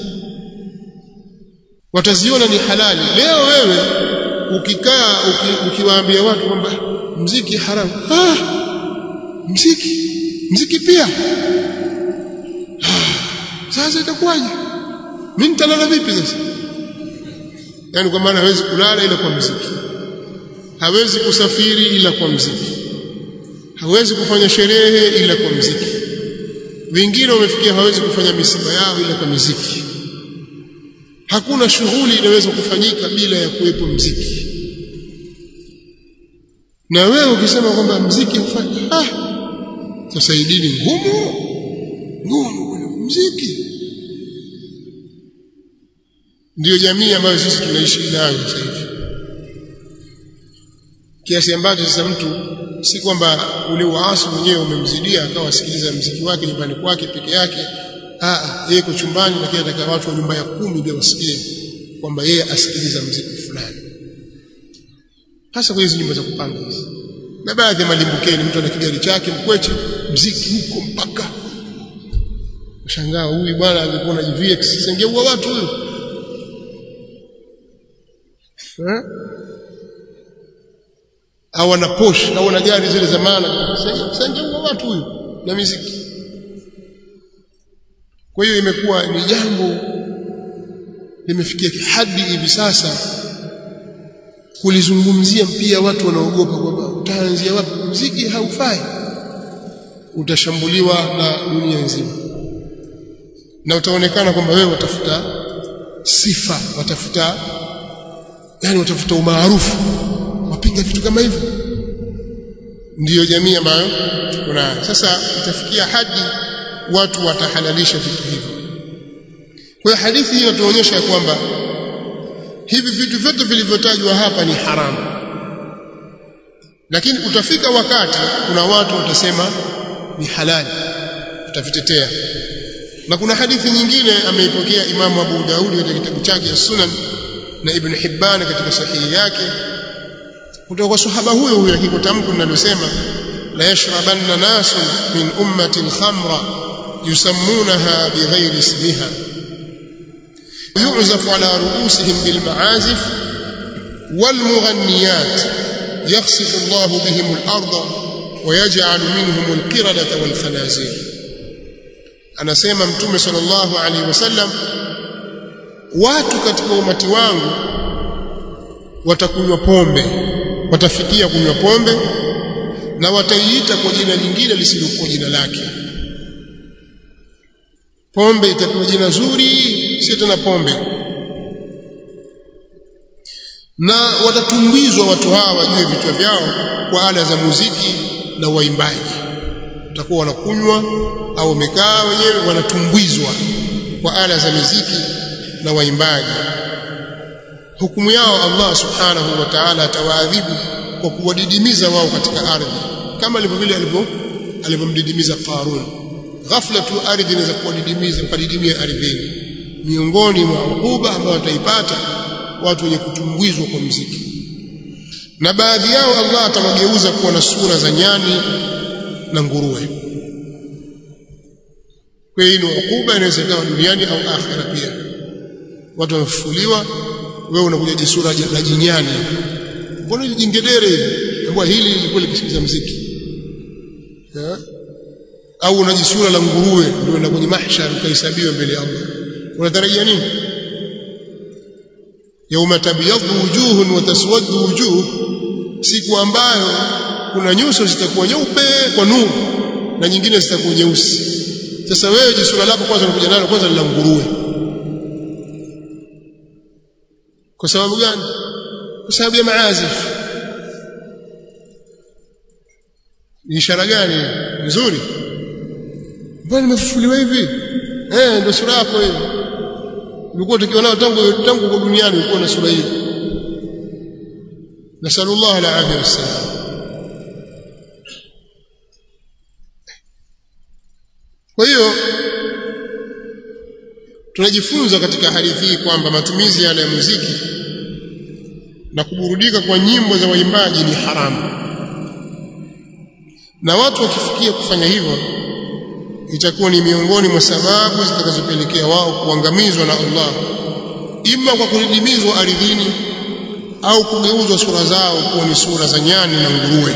wataziona ni halali. Leo wewe ukikaa ukiwaambia watu kwamba muziki haramu, muziki pia, sasa itakuwaje? Mimi nitalala vipi sasa? Yaani kwa maana hawezi kulala ila kwa muziki, hawezi kusafiri ila kwa muziki, hawezi kufanya sherehe ila kwa muziki. Wengine wamefikia hawezi kufanya misiba yao ila kwa muziki. Hakuna shughuli inaweza kufanyika bila ya kuwepo muziki. Na wewe ukisema kwamba muziki ufanye, sasa idini ngumu kuna muziki. Ndiyo jamii ambayo sisi tunaishi nayo sasa hivi, kiasi ambacho sasa mtu si kwamba ule waasi mwenyewe umemzidia akawa asikiliza muziki wake nyumbani kwake peke yake. Yeye yuko chumbani, lakini anataka watu wa nyumba ya 10 ndio wasikie kwamba yeye asikiliza muziki fulani, hasa kwa hizo nyumba za kupanga hizi. Na baadhi ya malimbukeni, mtu ana kigari chake mkweche, muziki huko mpaka shangaa, huyu bwana angekuwa na VX singeua watu huyu. Au ana Porsche au ana gari zile za maana, singeua watu huyu na muziki. Kwa hiyo imekuwa ni jambo limefikia hadi hivi sasa kulizungumzia pia watu wanaogopa kwamba utaanzia wapi, muziki haufai, utashambuliwa na dunia nzima, na utaonekana kwamba wewe watafuta sifa, watafuta umaarufu, wapinga vitu kama hivyo. Ndiyo jamii ambayo tuko nayo sasa. Itafikia hadi watu watahalalisha vitu hivyo. Kwa hiyo hadithi hii inatuonyesha kwamba hivi vitu vyote vilivyotajwa hapa ni haramu, lakini utafika wakati kuna watu watasema ni halali, utavitetea. Na kuna hadithi nyingine ameipokea Imamu Abu Daudi katika kitabu chake ya Sunan na Ibn Hibban katika sahihi yake, kutoka kwa sahaba huyo akiko tamko linalosema la yashrabanna nasun min ummati al-khamra yusammunaha bighairi ismiha yu'zafu ala ru'usihim bil ma'azif wal mughanniyat yakhsifu Allah bihim al-ardha wa yaj'alu minhum al-qiradata wal khanazir. Anasema Mtume sallallahu alaihi wasallam, watu katika umati wangu watakunywa pombe, watafikia kunywa pombe na wataiita kwa jina lingine lisilokuwa jina lake. Pombe itakuwa jina zuri, sio tena pombe. Na watatumbizwa watu hawa wajue vichwa vyao kwa ala za muziki na waimbaji. Watakuwa wanakunywa au wamekaa wenyewe wanatumbizwa kwa ala za muziki na waimbaji. Hukumu yao Allah subhanahu wa ta'ala atawaadhibu kwa kuwadidimiza wao katika ardhi, kama alivyomdidimiza Qarun. Ghafla tu ardhi inaweza kuwadidimia ardhini. Miongoni mwa hukuba ambayo wataipata watu wenye kutumbizwa kwa muziki. Na baadhi yao Allah atawageuza kuwa na sura za nyani na nguruwe. Kwa hiyo ni hukuba inaweza kuwa duniani au akhera pia. Watu wamefufuliwa, wewe unakuja jisura la jinyani. Mbona hili jingedere hili? Kwa hili lilikuwa likisikiza muziki. au unajisura la nguruwe ndio unaenda kwenye mahshar ukahesabiwa mbele ya Allah, unatarajia nini? Yauma tabyaddu wujuhun wa taswaddu wujuh, siku ambayo kuna nyuso zitakuwa nyeupe kwa nuru na nyingine zitakuwa nyeusi. Sasa wewe jisura lako kwanza unakuja nalo kwanza la nguruwe. Kwa sababu gani? Kwa sababu ya maazif. Ni ishara gani nzuri? Mbona nimefufuliwa hivi? Ndio sura yako hiyo. Ulikuwa tukiwa nao tangu kwa duniani ulikuwa na sura hiyo. Nasallallahu alaihi wasallam. Kwa hiyo tunajifunza katika hadithi hii kwamba matumizi ya muziki na kuburudika kwa nyimbo za waimbaji ni haramu, na watu wakifikia kufanya hivyo itakuwa ni miongoni mwa sababu zitakazopelekea wao kuangamizwa na Allah, ima kwa kudidimizwa ardhini au kugeuzwa sura zao kuwa ni sura za nyani na nguruwe.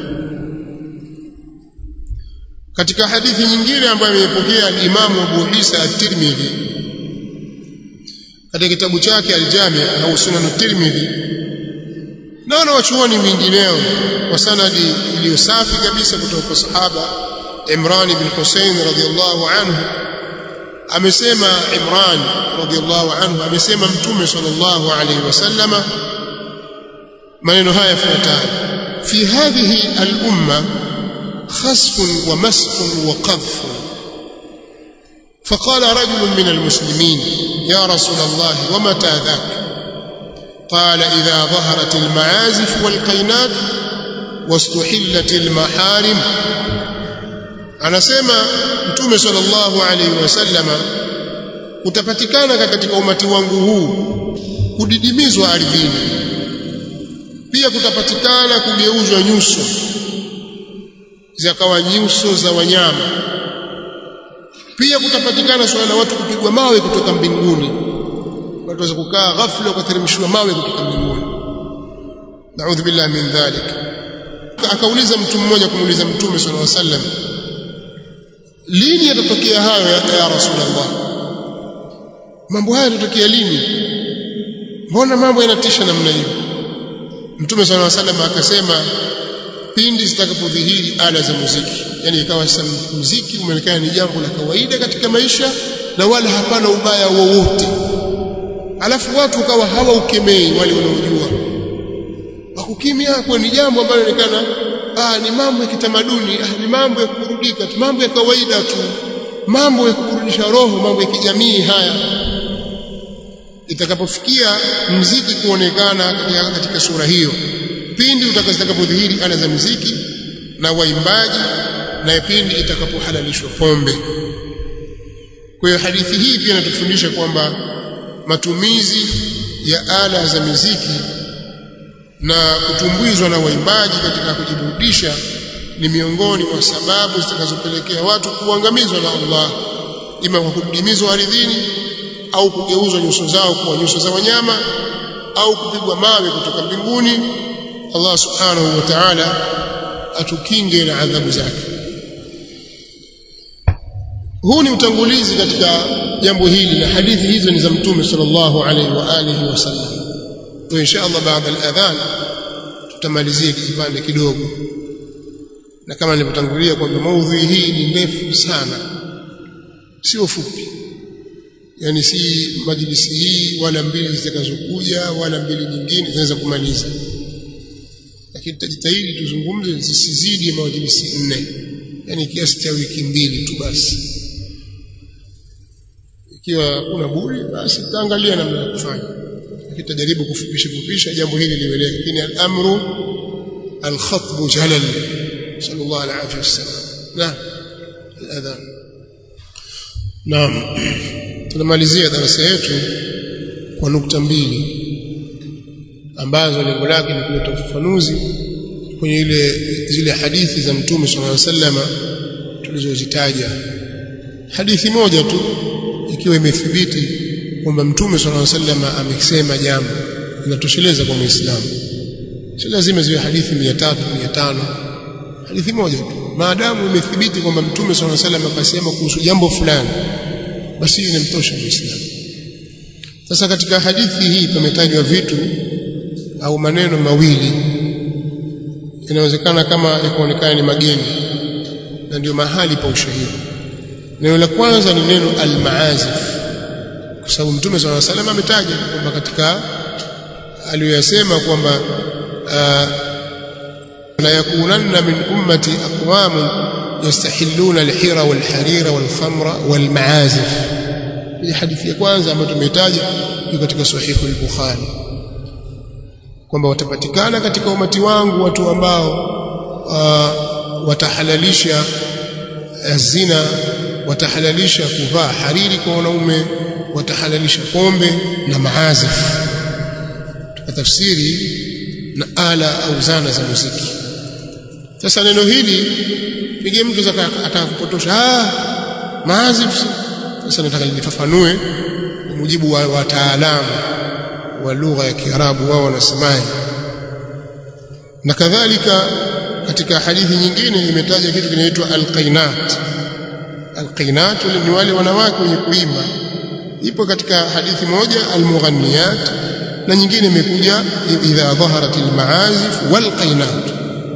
Katika hadithi nyingine ambayo imepokea al-Imam Abu Isa at-Tirmidhi katika kitabu chake al-Jami' au Sunan at-Tirmidhi, na wanawachuoni wengineo kwa sanadi iliyo safi kabisa kutoka kwa sahaba Imran ibn Husayn radhiyallahu anhu, amesema Imran radhiyallahu anhu amesema Mtume sallallahu alayhi wasallama maneno haya yafuatayo: fi hadhihi al-umma خسف ومسح وقذف. فقال رجل من المسلمين: يا رسول الله ومتى ذاك؟ قال: إذا ظهرت المعازف والقينات واستحلت المحارم. anasema Mtume sallallahu alayhi wasallama, utapatikana katika umati wangu huu kudidimizwa ardhini, pia kutapatikana kugeuzwa nyuso zikawa nyuso za wanyama, pia kutapatikana swala la watu kupigwa mawe kutoka mbinguni. Watu waweza kukaa ghafla wakateremshwa mawe kutoka mbinguni, naudhu billahi min dhalik. Akauliza mtu mmoja kumuuliza Mtume sallallahu alaihi wasallam, lini yatatokea hayo ya Rasulullah? Mambo haya yatatokea lini? Mbona mambo yanatisha namna hiyo? Mtume sallallahu alaihi wasallam akasema, pindi zitakapodhihiri ala za muziki, yani ikawa sasa muziki umeonekana ni jambo la kawaida katika maisha na wala hapana ubaya wowote, alafu watu wakawa hawaukemei, wale wanaojua wakukimia kwa ni jambo ambalo linaonekana ni mambo ya kitamaduni, ni mambo ya kuburudika tu, mambo ya kawaida tu, mambo ya kuburudisha roho, mambo ya kijamii haya. Itakapofikia muziki kuonekana katika sura hiyo, pindi utakapodhihiri ala za muziki na waimbaji, na pindi itakapohalalishwa pombe. Kwa hiyo hadithi hii pia inatufundisha kwamba matumizi ya ala za muziki na kutumbuizwa na waimbaji katika kujiburudisha ni miongoni mwa sababu zitakazopelekea watu kuangamizwa na Allah, ima kwa kudidimizwa ardhini au kugeuzwa nyuso zao kuwa nyuso za wanyama au kupigwa mawe kutoka mbinguni. Allah subhanahu wa ta'ala atukinge na adhabu zake. Huu ni utangulizi katika jambo hili, na hadithi hizo ni za Mtume sallallahu alaihi wa alihi wasallam. Kwa inshallah baada al-adhan tutamalizia kipande kidogo, na kama nilivyotangulia kwamba maudhui hii ni ndefu sana, sio fupi. Yani si majlisi hii wala mbili zitakazokuja wala mbili nyingine zinaweza kumaliza, lakini tutajitahidi tuzungumze zisizidi majlisi 4, yani kiasi cha wiki 2 tu basi. Ikiwa kuna buri basi tutaangalia namna ya kufanya, lakini tutajaribu kufupisha jambo hili lieleweke. Lakini al-amru al-khatbu jalal, sallallahu alaihi wasallam. Al-adhan. Naam, tunamalizia darasa yetu kwa nukta 2 ambazo lengo lake ni kuleta ufafanuzi kwenye zile hadithi za Mtume sallallahu alaihi wasallam tulizozitaja. Hadithi moja tu ikiwa imethibiti kwamba Mtume sallallahu alaihi wasallam amesema jambo, inatosheleza kwa Muislamu. Si lazima ziwe hadithi 300 500, hadithi moja tu. maadamu imethibiti kwamba Mtume swalla Allahu alayhi wasallam akasema kuhusu jambo fulani, basi inamtosha Muislamu. Sasa katika hadithi hii pametajwa vitu au maneno mawili inawezekana kama yakuonekana ni mageni, na ndio mahali pa ushahidi. Neno la kwanza ni neno al-maazif, kwa sababu Mtume swalla Allahu alayhi wasallam ametaja kwamba katika aliyosema kwamba la yakunanna min ummati aqwamun yastahilluna al-hira wal-harira wal-khamra wal-maazif. Hii hadithi ya kwanza ambayo tumetaja iko katika sahihu al-Bukhari kwamba watapatikana katika umati wangu watu ambao watahalalisha zina, watahalalisha kuvaa hariri kwa wanaume, watahalalisha pombe na maazif, tukatafsiri na ala au zana za muziki. Sasa neno hili pige mtu atakapotosha maazif, sasa nataka nilifafanue kwa mujibu wa wataalamu wa lugha ya Kiarabu, wao wanasemaje. Na kadhalika katika hadithi nyingine imetaja kitu kinaitwa al-qainat. Al-qainat ni wale wanawake wenye kuimba, ipo katika hadithi moja al-mughanniyat, na nyingine imekuja idha dhaharat al-maazif wal-qainat.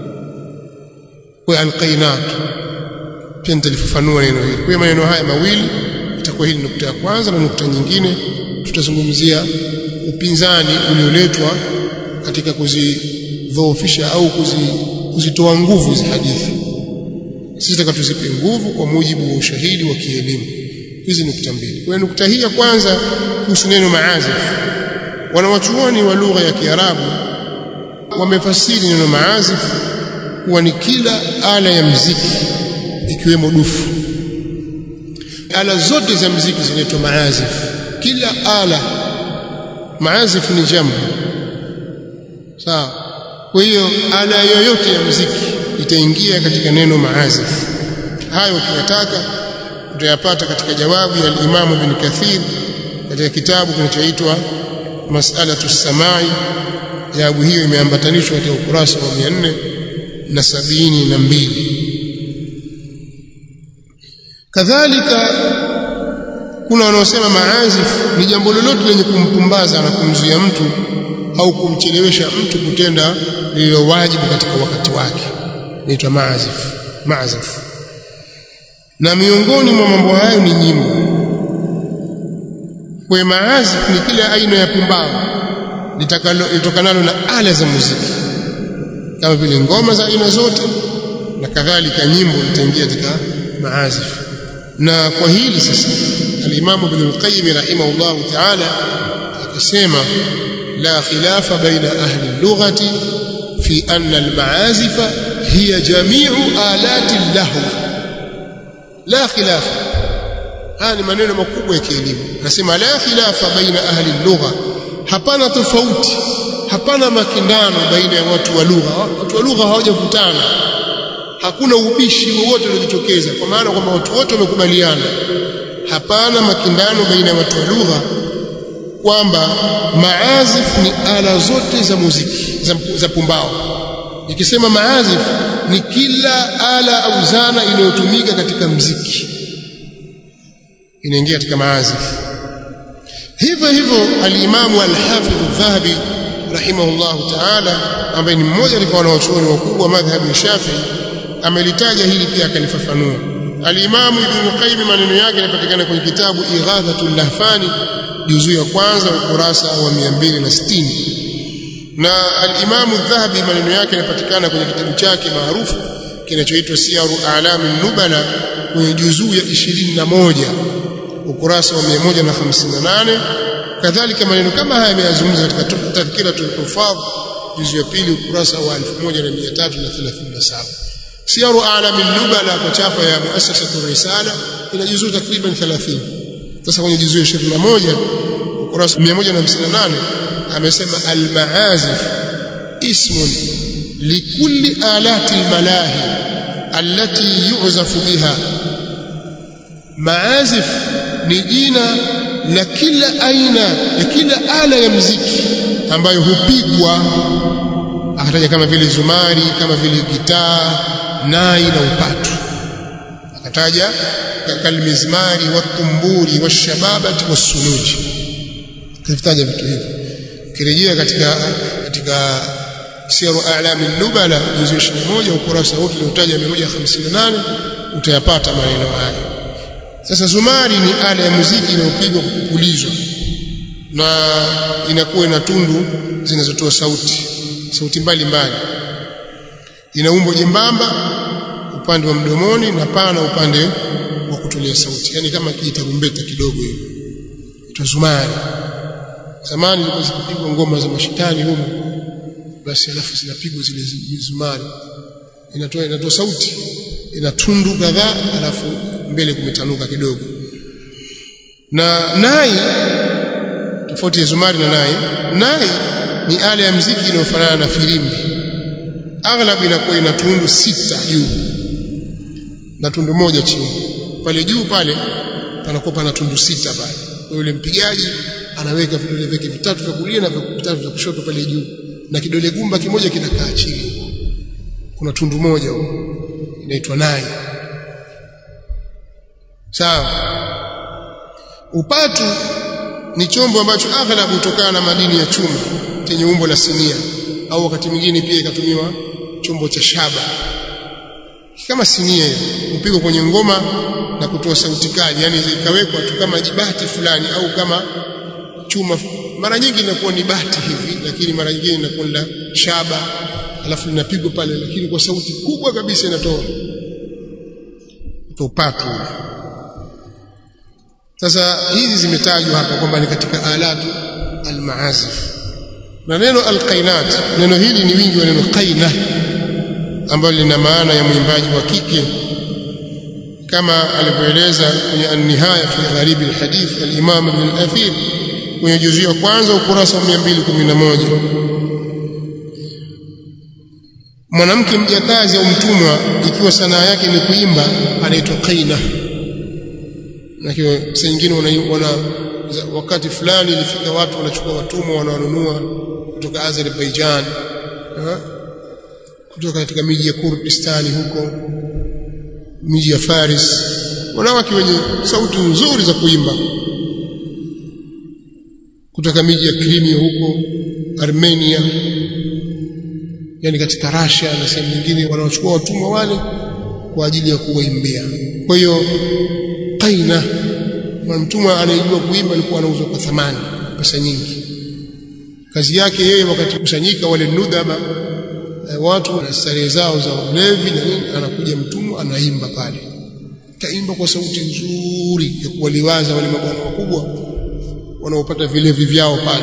Kwa al-qainat pia nitalifafanua neno hili. Kwa maneno haya mawili itakuwa hili nukta ya kwanza, na nukta nyingine tutazungumzia upinzani ulioletwa katika kuzidhoofisha au kuzitoa nguvu hizi hadithi. Sisi tutaka tuzipe nguvu kwa mujibu wa ushahidi wa kielimu. Hizi nukta mbili. Kwa nukta hii ya kwanza kuhusu neno maazif, wanawachuoni wa lugha ya Kiarabu wamefasiri neno maazif kuwa ni kila ala ya muziki ikiwemo dufu. Ala zote za muziki zinaitwa maazif, kila ala. Maazif ni jamu, sawa? Kwa hiyo ala yoyote ya muziki itaingia katika neno maazif. Hayo ukiyataka utayapata katika jawabu ya al-Imam Ibn Kathir katika kitabu kinachoitwa Mas'alatu Samai. Jawabu hiyo imeambatanishwa katika ukurasa wa 472. Kadhalika kuna wanaosema maazif ni jambo lolote lenye kumpumbaza na kumzuia mtu au kumchelewesha mtu kutenda lililo wajibu katika wakati wake, inaitwa maazif. Na miongoni mwa mambo hayo ni nyimbo. Kwa maazif ni kila aina ya pumbao litokanalo na ala za muziki, kama vile ngoma za aina zote na kadhalika, nyimbo zitaingia katika maazif. Na kwa hili sasa al-Imam Ibn al-Qayyim rahimahullahu ta'ala akasema la khilafa baina ahli al-lughati fi anna al-ma'azifa hiya jami'u alati al-lahu. La khilafa, haya ni maneno makubwa ya kielimu. Nasema la khilafa baina ahli al-lugha, hapana tofauti, hapana makindano baina ya watu wa lugha. Watu wa lugha hawajakutana, hakuna ubishi wowote uliojitokeza, kwa maana kwamba watu wote wamekubaliana. Hapana makindano baina ya watu wa lugha kwamba maazif ni ala zote za muziki za pumbao. Nikisema maazif ni kila ala au zana inayotumika katika muziki inaingia katika maazif. Hivyo hivyo al-Imam al-Hafidh al-Dhahabi rahimahullahu ta'ala, ambaye ni mmoja katika wanawachuoni wakubwa wa madhhabi ya Shafi'i, amelitaja hili pia akalifafanua. Al-Imam Ibn Qayyim maneno yake yanapatikana kwenye kitabu Ighathatul Lahfani juzu ya kwanza ukurasa wa 260, na al-Imam al-Dhahabi maneno yake yanapatikana kwenye kitabu chake maarufu kinachoitwa Siyaru A'lamin Nubala kwenye juzu ya 21 ukurasa wa 158. Kadhalika maneno kama haya yameyazungumza katika Tadhkiratul Hufadh juzu ya pili ukurasa wa 1337. Siyaru A'lamin Nubala kwa chapa ya Muassasatu Risala ina juzu takriban 30. Sasa kwenye juzu ya 21 ukurasa 158 amesema al-ma'azif ismun likulli alati al-malahi allati yu'zafu biha. Maazif ni jina la kila aina ya kila ala ya muziki ambayo hupigwa. Akataja kama vile zumari, kama vile gitaa, nai na upatu. Akataja kalmizmari watumburi washababati wasunuji, kitaja vitu hivi. Kirejea katika Siru A'lam an-Nubala juzu 21 ukurasa huu tuliotaja 158 utayapata maneno haya. Sasa zumari ni ala ya muziki inayopigwa kwa kupulizwa na inakuwa na tundu zinazotoa sauti mbalimbali. Ina umbo jembamba upande wa mdomoni na pana upande wa kutolea sauti, yani kama kijitarumbeta kidogo hivi. Zumari zamani ilikuwa zikipigwa ngoma za mashitani huko, basi alafu zinapigwa zile zumari, inatoa sauti, ina tundu kadhaa, alafu mbele kumetanuka kidogo. Na nai tofauti ya zumari na nai ni ala ya muziki inayofanana na filimbi. Aghlabu inakuwa ina tundu 6 juu na tundu moja chini. Pale juu pale panakuwa pana tundu 6 pale. Yule mpigaji anaweka vidole vyake vitatu vya kulia na vitatu vya kushoto pale juu, na kidole gumba kimoja kinakaa chini. Kuna tundu moja huko inaitwa nai. Sawa. Upatu ni chombo ambacho aghlabu hutokana na madini ya chuma chenye umbo la sinia, au wakati mwingine pia ikatumiwa chombo cha shaba kama sinia, upigwa kwenye ngoma na kutoa sauti kali, yani ikawekwa tu kama jibati fulani au kama chuma. Mara nyingi inakuwa ni bati hivi, lakini mara nyingine inakuwa la shaba, alafu linapigwa pale, lakini kwa sauti kubwa kabisa inatoa upatu. Sasa hizi zimetajwa hapa kwamba ni katika alatu almaazif. Na neno alqainat, neno hili ni wingi wa neno qaina ambalo lina maana ya mwimbaji wa kike, kama alivyoeleza kwenye an-nihaya fi gharib al-hadith al-Imam Ibn al-Athir kwenye juzu ya kwanza ukurasa wa 211. Mwanamke mjakazi au mtumwa ikiwa sanaa yake ni kuimba anaitwa qaina. Na kwa saa nyingine wakati fulani ilifika watu wanachukua watumwa wananunua kutoka Azerbaijan, kutoka katika miji ya Kurdistani huko, miji ya Faris, wanawake wenye sauti nzuri za kuimba kutoka miji ya Crimea huko Armenia, yani katika Russia na sehemu nyingine, wanachukua watumwa wale kwa ajili ya kuwaimbia. Kwa hiyo qaina, mtumwa anayejua kuimba alikuwa anauzwa kwa thamani, pesa nyingi. Kazi yake yeye wakati kusanyika wale nudaba, watu na starehe zao za ulevi na nini, anakuja mtumwa anaimba pale, kaimba kwa sauti nzuri ya kuwaliwaza wale mabwana wakubwa wanaopata vilevi vyao pale.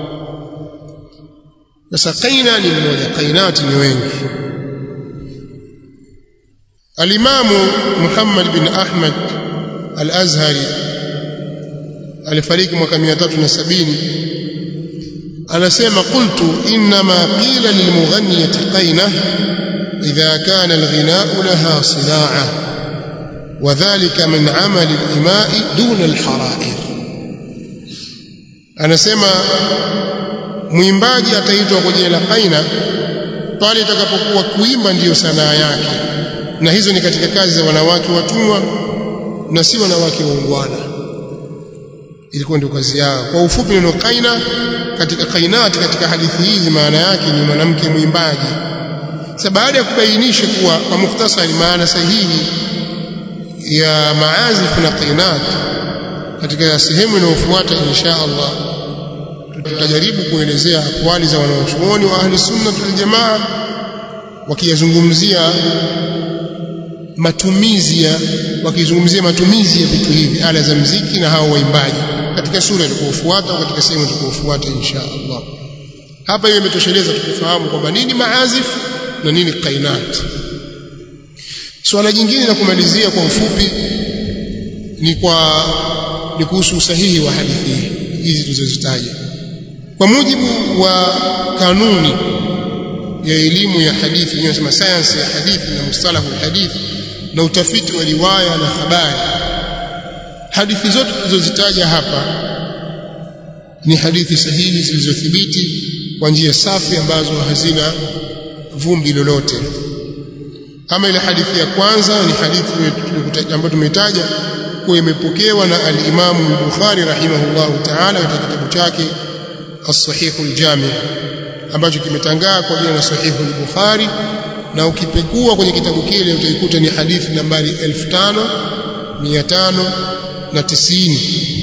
Sasa qaina ni mmoja, qainati ni wengi. Al-Imamu Muhammad bin Ahmad Al-Azhari alifariki mwaka 370. Anasema qultu inma qila lilmughanniyati qaina idha kana alghina'u laha sina'a wa dhalika min 'amali al-ima'i duna al-hara'ir. Anasema mwimbaji ataitwa kwa jina la qaina pale itakapokuwa kuimba ndiyo sanaa yake, na hizo ni katika kazi za wanawake watumwa na si wanawake waungwana, ilikuwa ndio kazi yao. Kwa ufupi neno qaina katika qainati katika hadithi hizi maana yake ni mwanamke mwimbaji. Sasa baada ya kubainisha kuwa kwa mukhtasari maana sahihi ya maazif na qainat, katika sehemu inayofuata insha Allah tutajaribu kuelezea akwali za wanawachuoni wa ahli sunna wal jamaa wakizungumzia matumizi ya vitu hivi, ala za muziki na hao waimbaji, katika sura itakayofuata au katika sehemu itakayofuata insha Allah. Hapa hiyo imetosheleza tukufahamu kwamba nini maazif na nini qainat. Swala jingine la kumalizia kwa ufupi ni kuhusu usahihi wa hadithi hizi tulizozitaja. Kwa mujibu wa kanuni ya elimu ya hadithi, inasema science ya hadithi na mustalahu hadithi na utafiti wa riwaya na habari, hadithi zote tulizozitaja hapa ni hadithi sahihi zilizothibiti kwa njia safi ambazo hazina vumbi lolote. Ama ile hadithi ya kwanza ni hadithi ambayo tumetaja kwa imepokewa na al-Imam al-Bukhari rahimahullahu ta'ala katika kitabu chake As-Sahih al-Jami' ambacho kimetangaa kwa jina la Sahih al-Bukhari, na ukipekua kwenye kitabu kile utaikuta ni hadithi nambari 5590.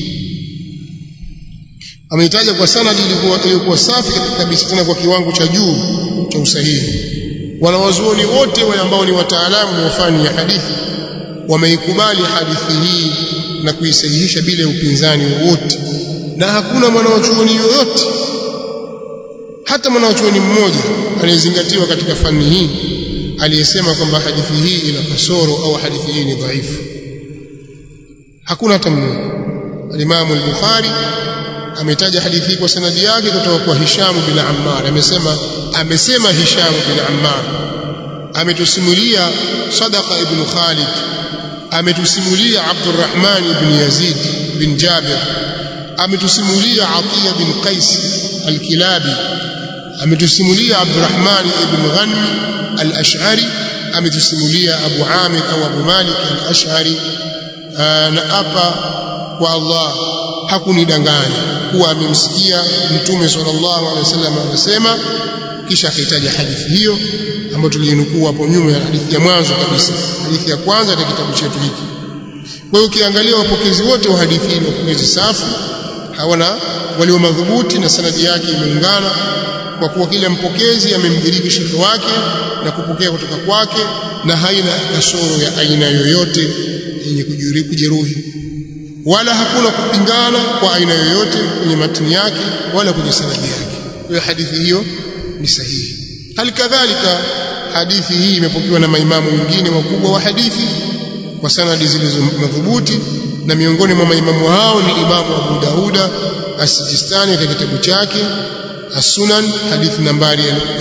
Ameitaja kwa sanadi ilikuwa safi kabisa, tena kwa kiwango cha juu cha usahihi. Wanawazuoni wote wale ambao ni wataalamu wa fani ya hadithi wameikubali hadithi hii na kuisahihisha bila upinzani wowote, na hakuna mwanachuoni yoyote, hata mwanachuoni mmoja aliyezingatiwa katika fani hii aliyesema kwamba hadithi hii ina kasoro au hadithi hii ni dhaifu. Hakuna hata mmoja. Al-Imam al-Bukhari ametaja hadithi hii kwa sanadi yake kutoka kwa Hisham bin Ammar. Amesema Hisham bin Ammar ametusimulia Sadaqa ibn Khalid, ametusimulia Abdurrahman ibn Yazid bin Jabir, ametusimulia Atiya bin Qais al-Kilabi, ametusimulia Abdurrahman ibn Ghanm al-Ash'ari, ametusimulia Abu Amir au Abu Malik al-Ash'ari. Na hapa kwa Allah hakunidanganya kuwa amemsikia Mtume sallallahu alaihi wasallam anasema, kisha akitaja hadithi hiyo ambayo tulinukuu hapo nyuma ya hadithi ya mwanzo kabisa, hadithi ya kwanza katika kitabu chetu hiki. Kwa hiyo ukiangalia wapokezi wote wa hadithi hii, wapokezi safi, hawana walio madhubuti na sanadi yake imeungana, kwa kuwa kila mpokezi amemdiriki shekhi wake na kupokea kutoka kwake, na haina kasoro ya aina yoyote yenye kujeruhi, wala hakuna kupingana kwa aina yoyote kwenye matini yake wala kwenye sanadi yake. Kwa hiyo hadithi hiyo ni sahihi. Hali kadhalika hadithi hii imepokewa na maimamu wengine wakubwa wa hadithi kwa sanadi zilizo madhubuti, na miongoni mwa maimamu hao ni Imamu Abu Dauda As-Sijistani katika kitabu chake As-Sunan hadithi nambari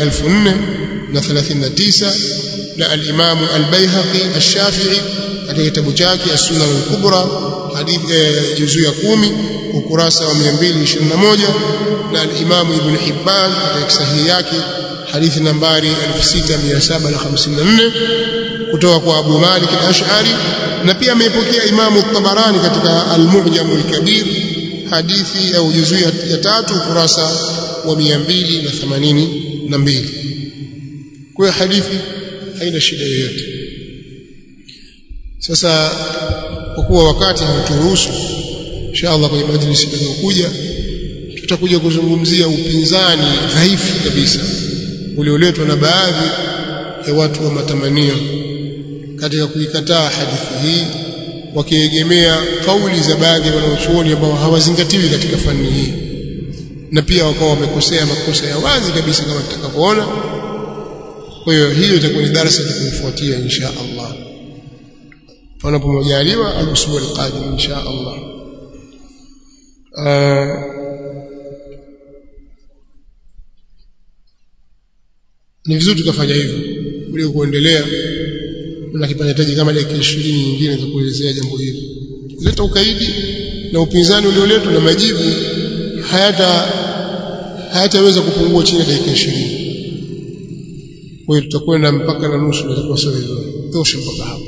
1439, na al-Imamu al-Baihaqi Ash-Shafi'i katika kitabu chake As-Sunan al-Kubra hadithi juzu ya 10 ukurasa wa 221, na al-Imamu Ibn Hibban katika sahihi yake hadithi nambari 6754 kutoka kwa Abu Malik al-Ash'ari, na pia ameipokea Imamu Tabarani katika Al-Mu'jam al-Kabir hadithi au juzu ya 3 ukurasa wa 282. Kwa hiyo hadithi haina shida yoyote. Sasa kwa kuwa wakati hauturuhusu, inshallah kwenye majlisi itakayokuja tutakuja kuzungumzia upinzani dhaifu kabisa ulioletwa na baadhi ya watu wa matamanio katika kuikataa hadithi hii, wakiegemea kauli za baadhi ya wanachuoni ambao hawazingatiwi katika fani hii, na pia wakawa wamekosea makosa ya wazi kabisa kama tutakavyoona. Kwa hiyo itakuwa ni darasa tutakayofuatia insha Allah tunapomjaliwa al-usbu al-qadim insha Allah. Ni vizuri tukafanya hivyo ili kuendelea na kipanyataji kama dakika 20 nyingine za kuelezea jambo hili. Kuleta ukaidi na upinzani ulioletwa na majibu hayataweza kupungua chini ya dakika 20. Kwa hiyo tutakwenda mpaka na nusu, itakuwa sio vizuri, tosha mpaka hapo.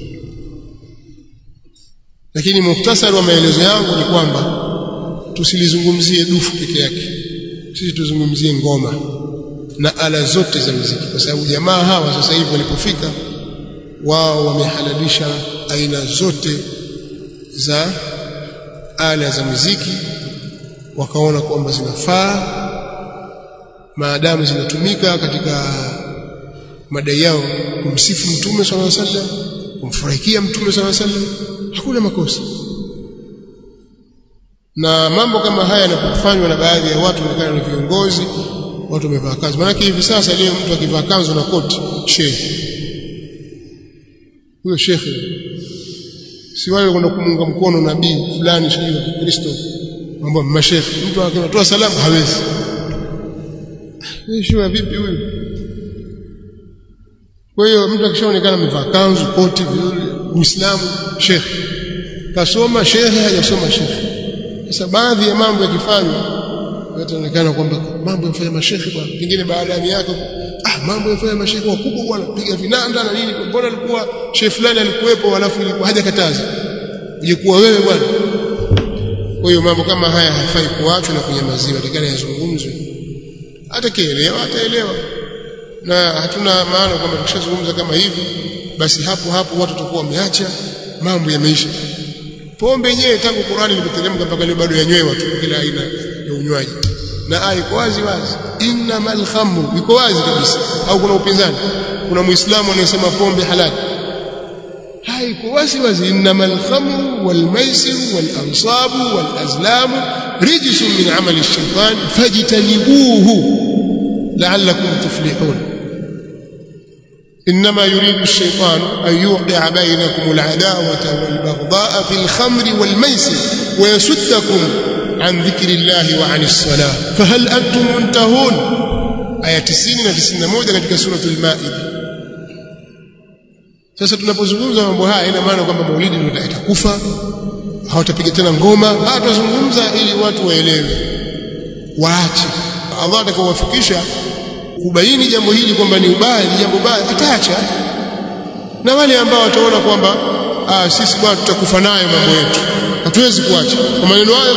Lakini muhtasari wa maelezo yangu ni kwamba tusilizungumzie dufu peke yake, sisi tuzungumzie ngoma na ala zote za muziki, kwa sababu jamaa hawa sasa hivi walipofika wao wamehalalisha aina zote za ala za muziki, wakaona kwamba zinafaa maadamu zinatumika katika madai yao kumsifu Mtume sallallahu alaihi wasallam, kumfurahikia Mtume sallallahu alaihi wasallam, hakuna makosa. Na mambo kama haya yanapofanywa na baadhi ya watu wanaonekana ni viongozi, watu wamevaa kanzu. Maana hivi sasa leo mtu akivaa kanzu na koti, shehe. Huyo shehe si wale kwenda kumunga mkono nabii fulani shehe wa Kristo, mambo mashehe. Mtu akitoa salamu hawezi. Shehe vipi huyo? Kwa hiyo mtu akishaonekana amevaa kanzu, koti vizuri, Muislamu, shehe. Kasoma shehe, hajasoma shehe. Sasa baadhi ya mambo yakifanywa yataonekana kwamba mambo yafanya mashehe bwana, pengine baada ya miaka mambo yafanya mashehe wakubwa bwana piga vinanda na nini, mbona alikuwa shehe fulani alikuwepo alafu ilikuwa hajakataza ujikuwa wewe bwana. Kwa hiyo mambo kama haya hayafai kuachwa na kunyamaziwa, takana yazungumzwe. Atakielewa ataelewa, na hatuna maana kwamba tukishazungumza kama hivi basi hapo hapo watu watakuwa wameacha, mambo yameisha. Pombe yenyewe tangu Qur'ani ilipoteremka mpaka leo bado yanywewa tu, kila aina ya unywaji, na aya iko wazi wazi, innamal khamru, iko wazi kabisa. Au kuna upinzani? Kuna muislamu anayesema pombe halali? haiko wazi wazi, innamal khamru wal maisir wal ansabu wal azlam rijsun min amali ash-shaytan fajtanibuhu la'allakum tuflihun. إنما يريد الشيطان أن يوقع بينكم العداوة والبغضاء في الخمر والميسر ويصدكم عن ذكر الله وعن الصلاة فهل أنتم منتهون. آية 90 katika sura al-Maida. Sasa tunapozungumza mambo haya ina maana kwamba maulidi ndio itakufa, hawatapiga tena ngoma. Tunazungumza ili watu waelewe, waache. Allah atakawafikisha kubaini jambo hili kwamba ni ubaya, ni jambo baya, ataacha. Na wale ambao wataona kwamba sisi bwana tutakufa nayo mambo yetu, hatuwezi kuacha, kwa maneno hayo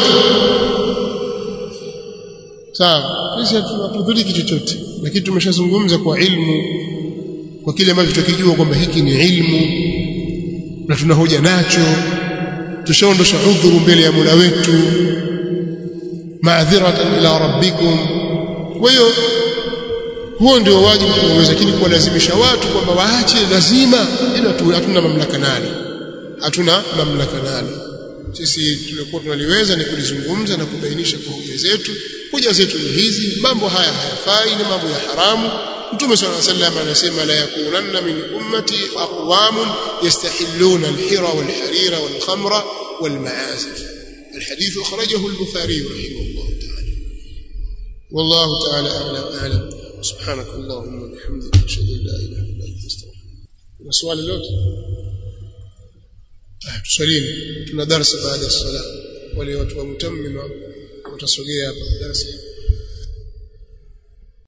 sawa, sisi hatudhuriki chochote, lakini tumeshazungumza kwa ilmu, kwa kile ambacho tukijua kwamba hiki ni ilmu na tunahoja nacho, tushaondosha udhuru mbele ya Mola wetu, ma'dhiratan ila rabbikum. Kwa hiyo huo ndio wajibu tunaweza, lakini kuwalazimisha watu kwamba waache lazima, ila hatuna mamlaka nalo, hatuna mamlaka nalo. Sisi tulikuwa tunaliweza ni kulizungumza na kubainisha kwa hoja zetu. Hoja zetu ni hizi, mambo haya hayafai, ni mambo ya haramu. Mtume صلى الله عليه وسلم anasema la yakunanna min ummati aqwamun yastahilluna al-hira wal-harira wal-khamra wal-ma'azif. الحديث أخرجه البخاري رحمه الله تعالى. والله تعالى أعلم. سبحانك اللهم وبحمدك أشهد أن لا إله إلا أنت أستغفرك. سؤال لوte tusalini, tuna darasa baada ya sala, wale watu wa mutammima watasogea hapa darasa.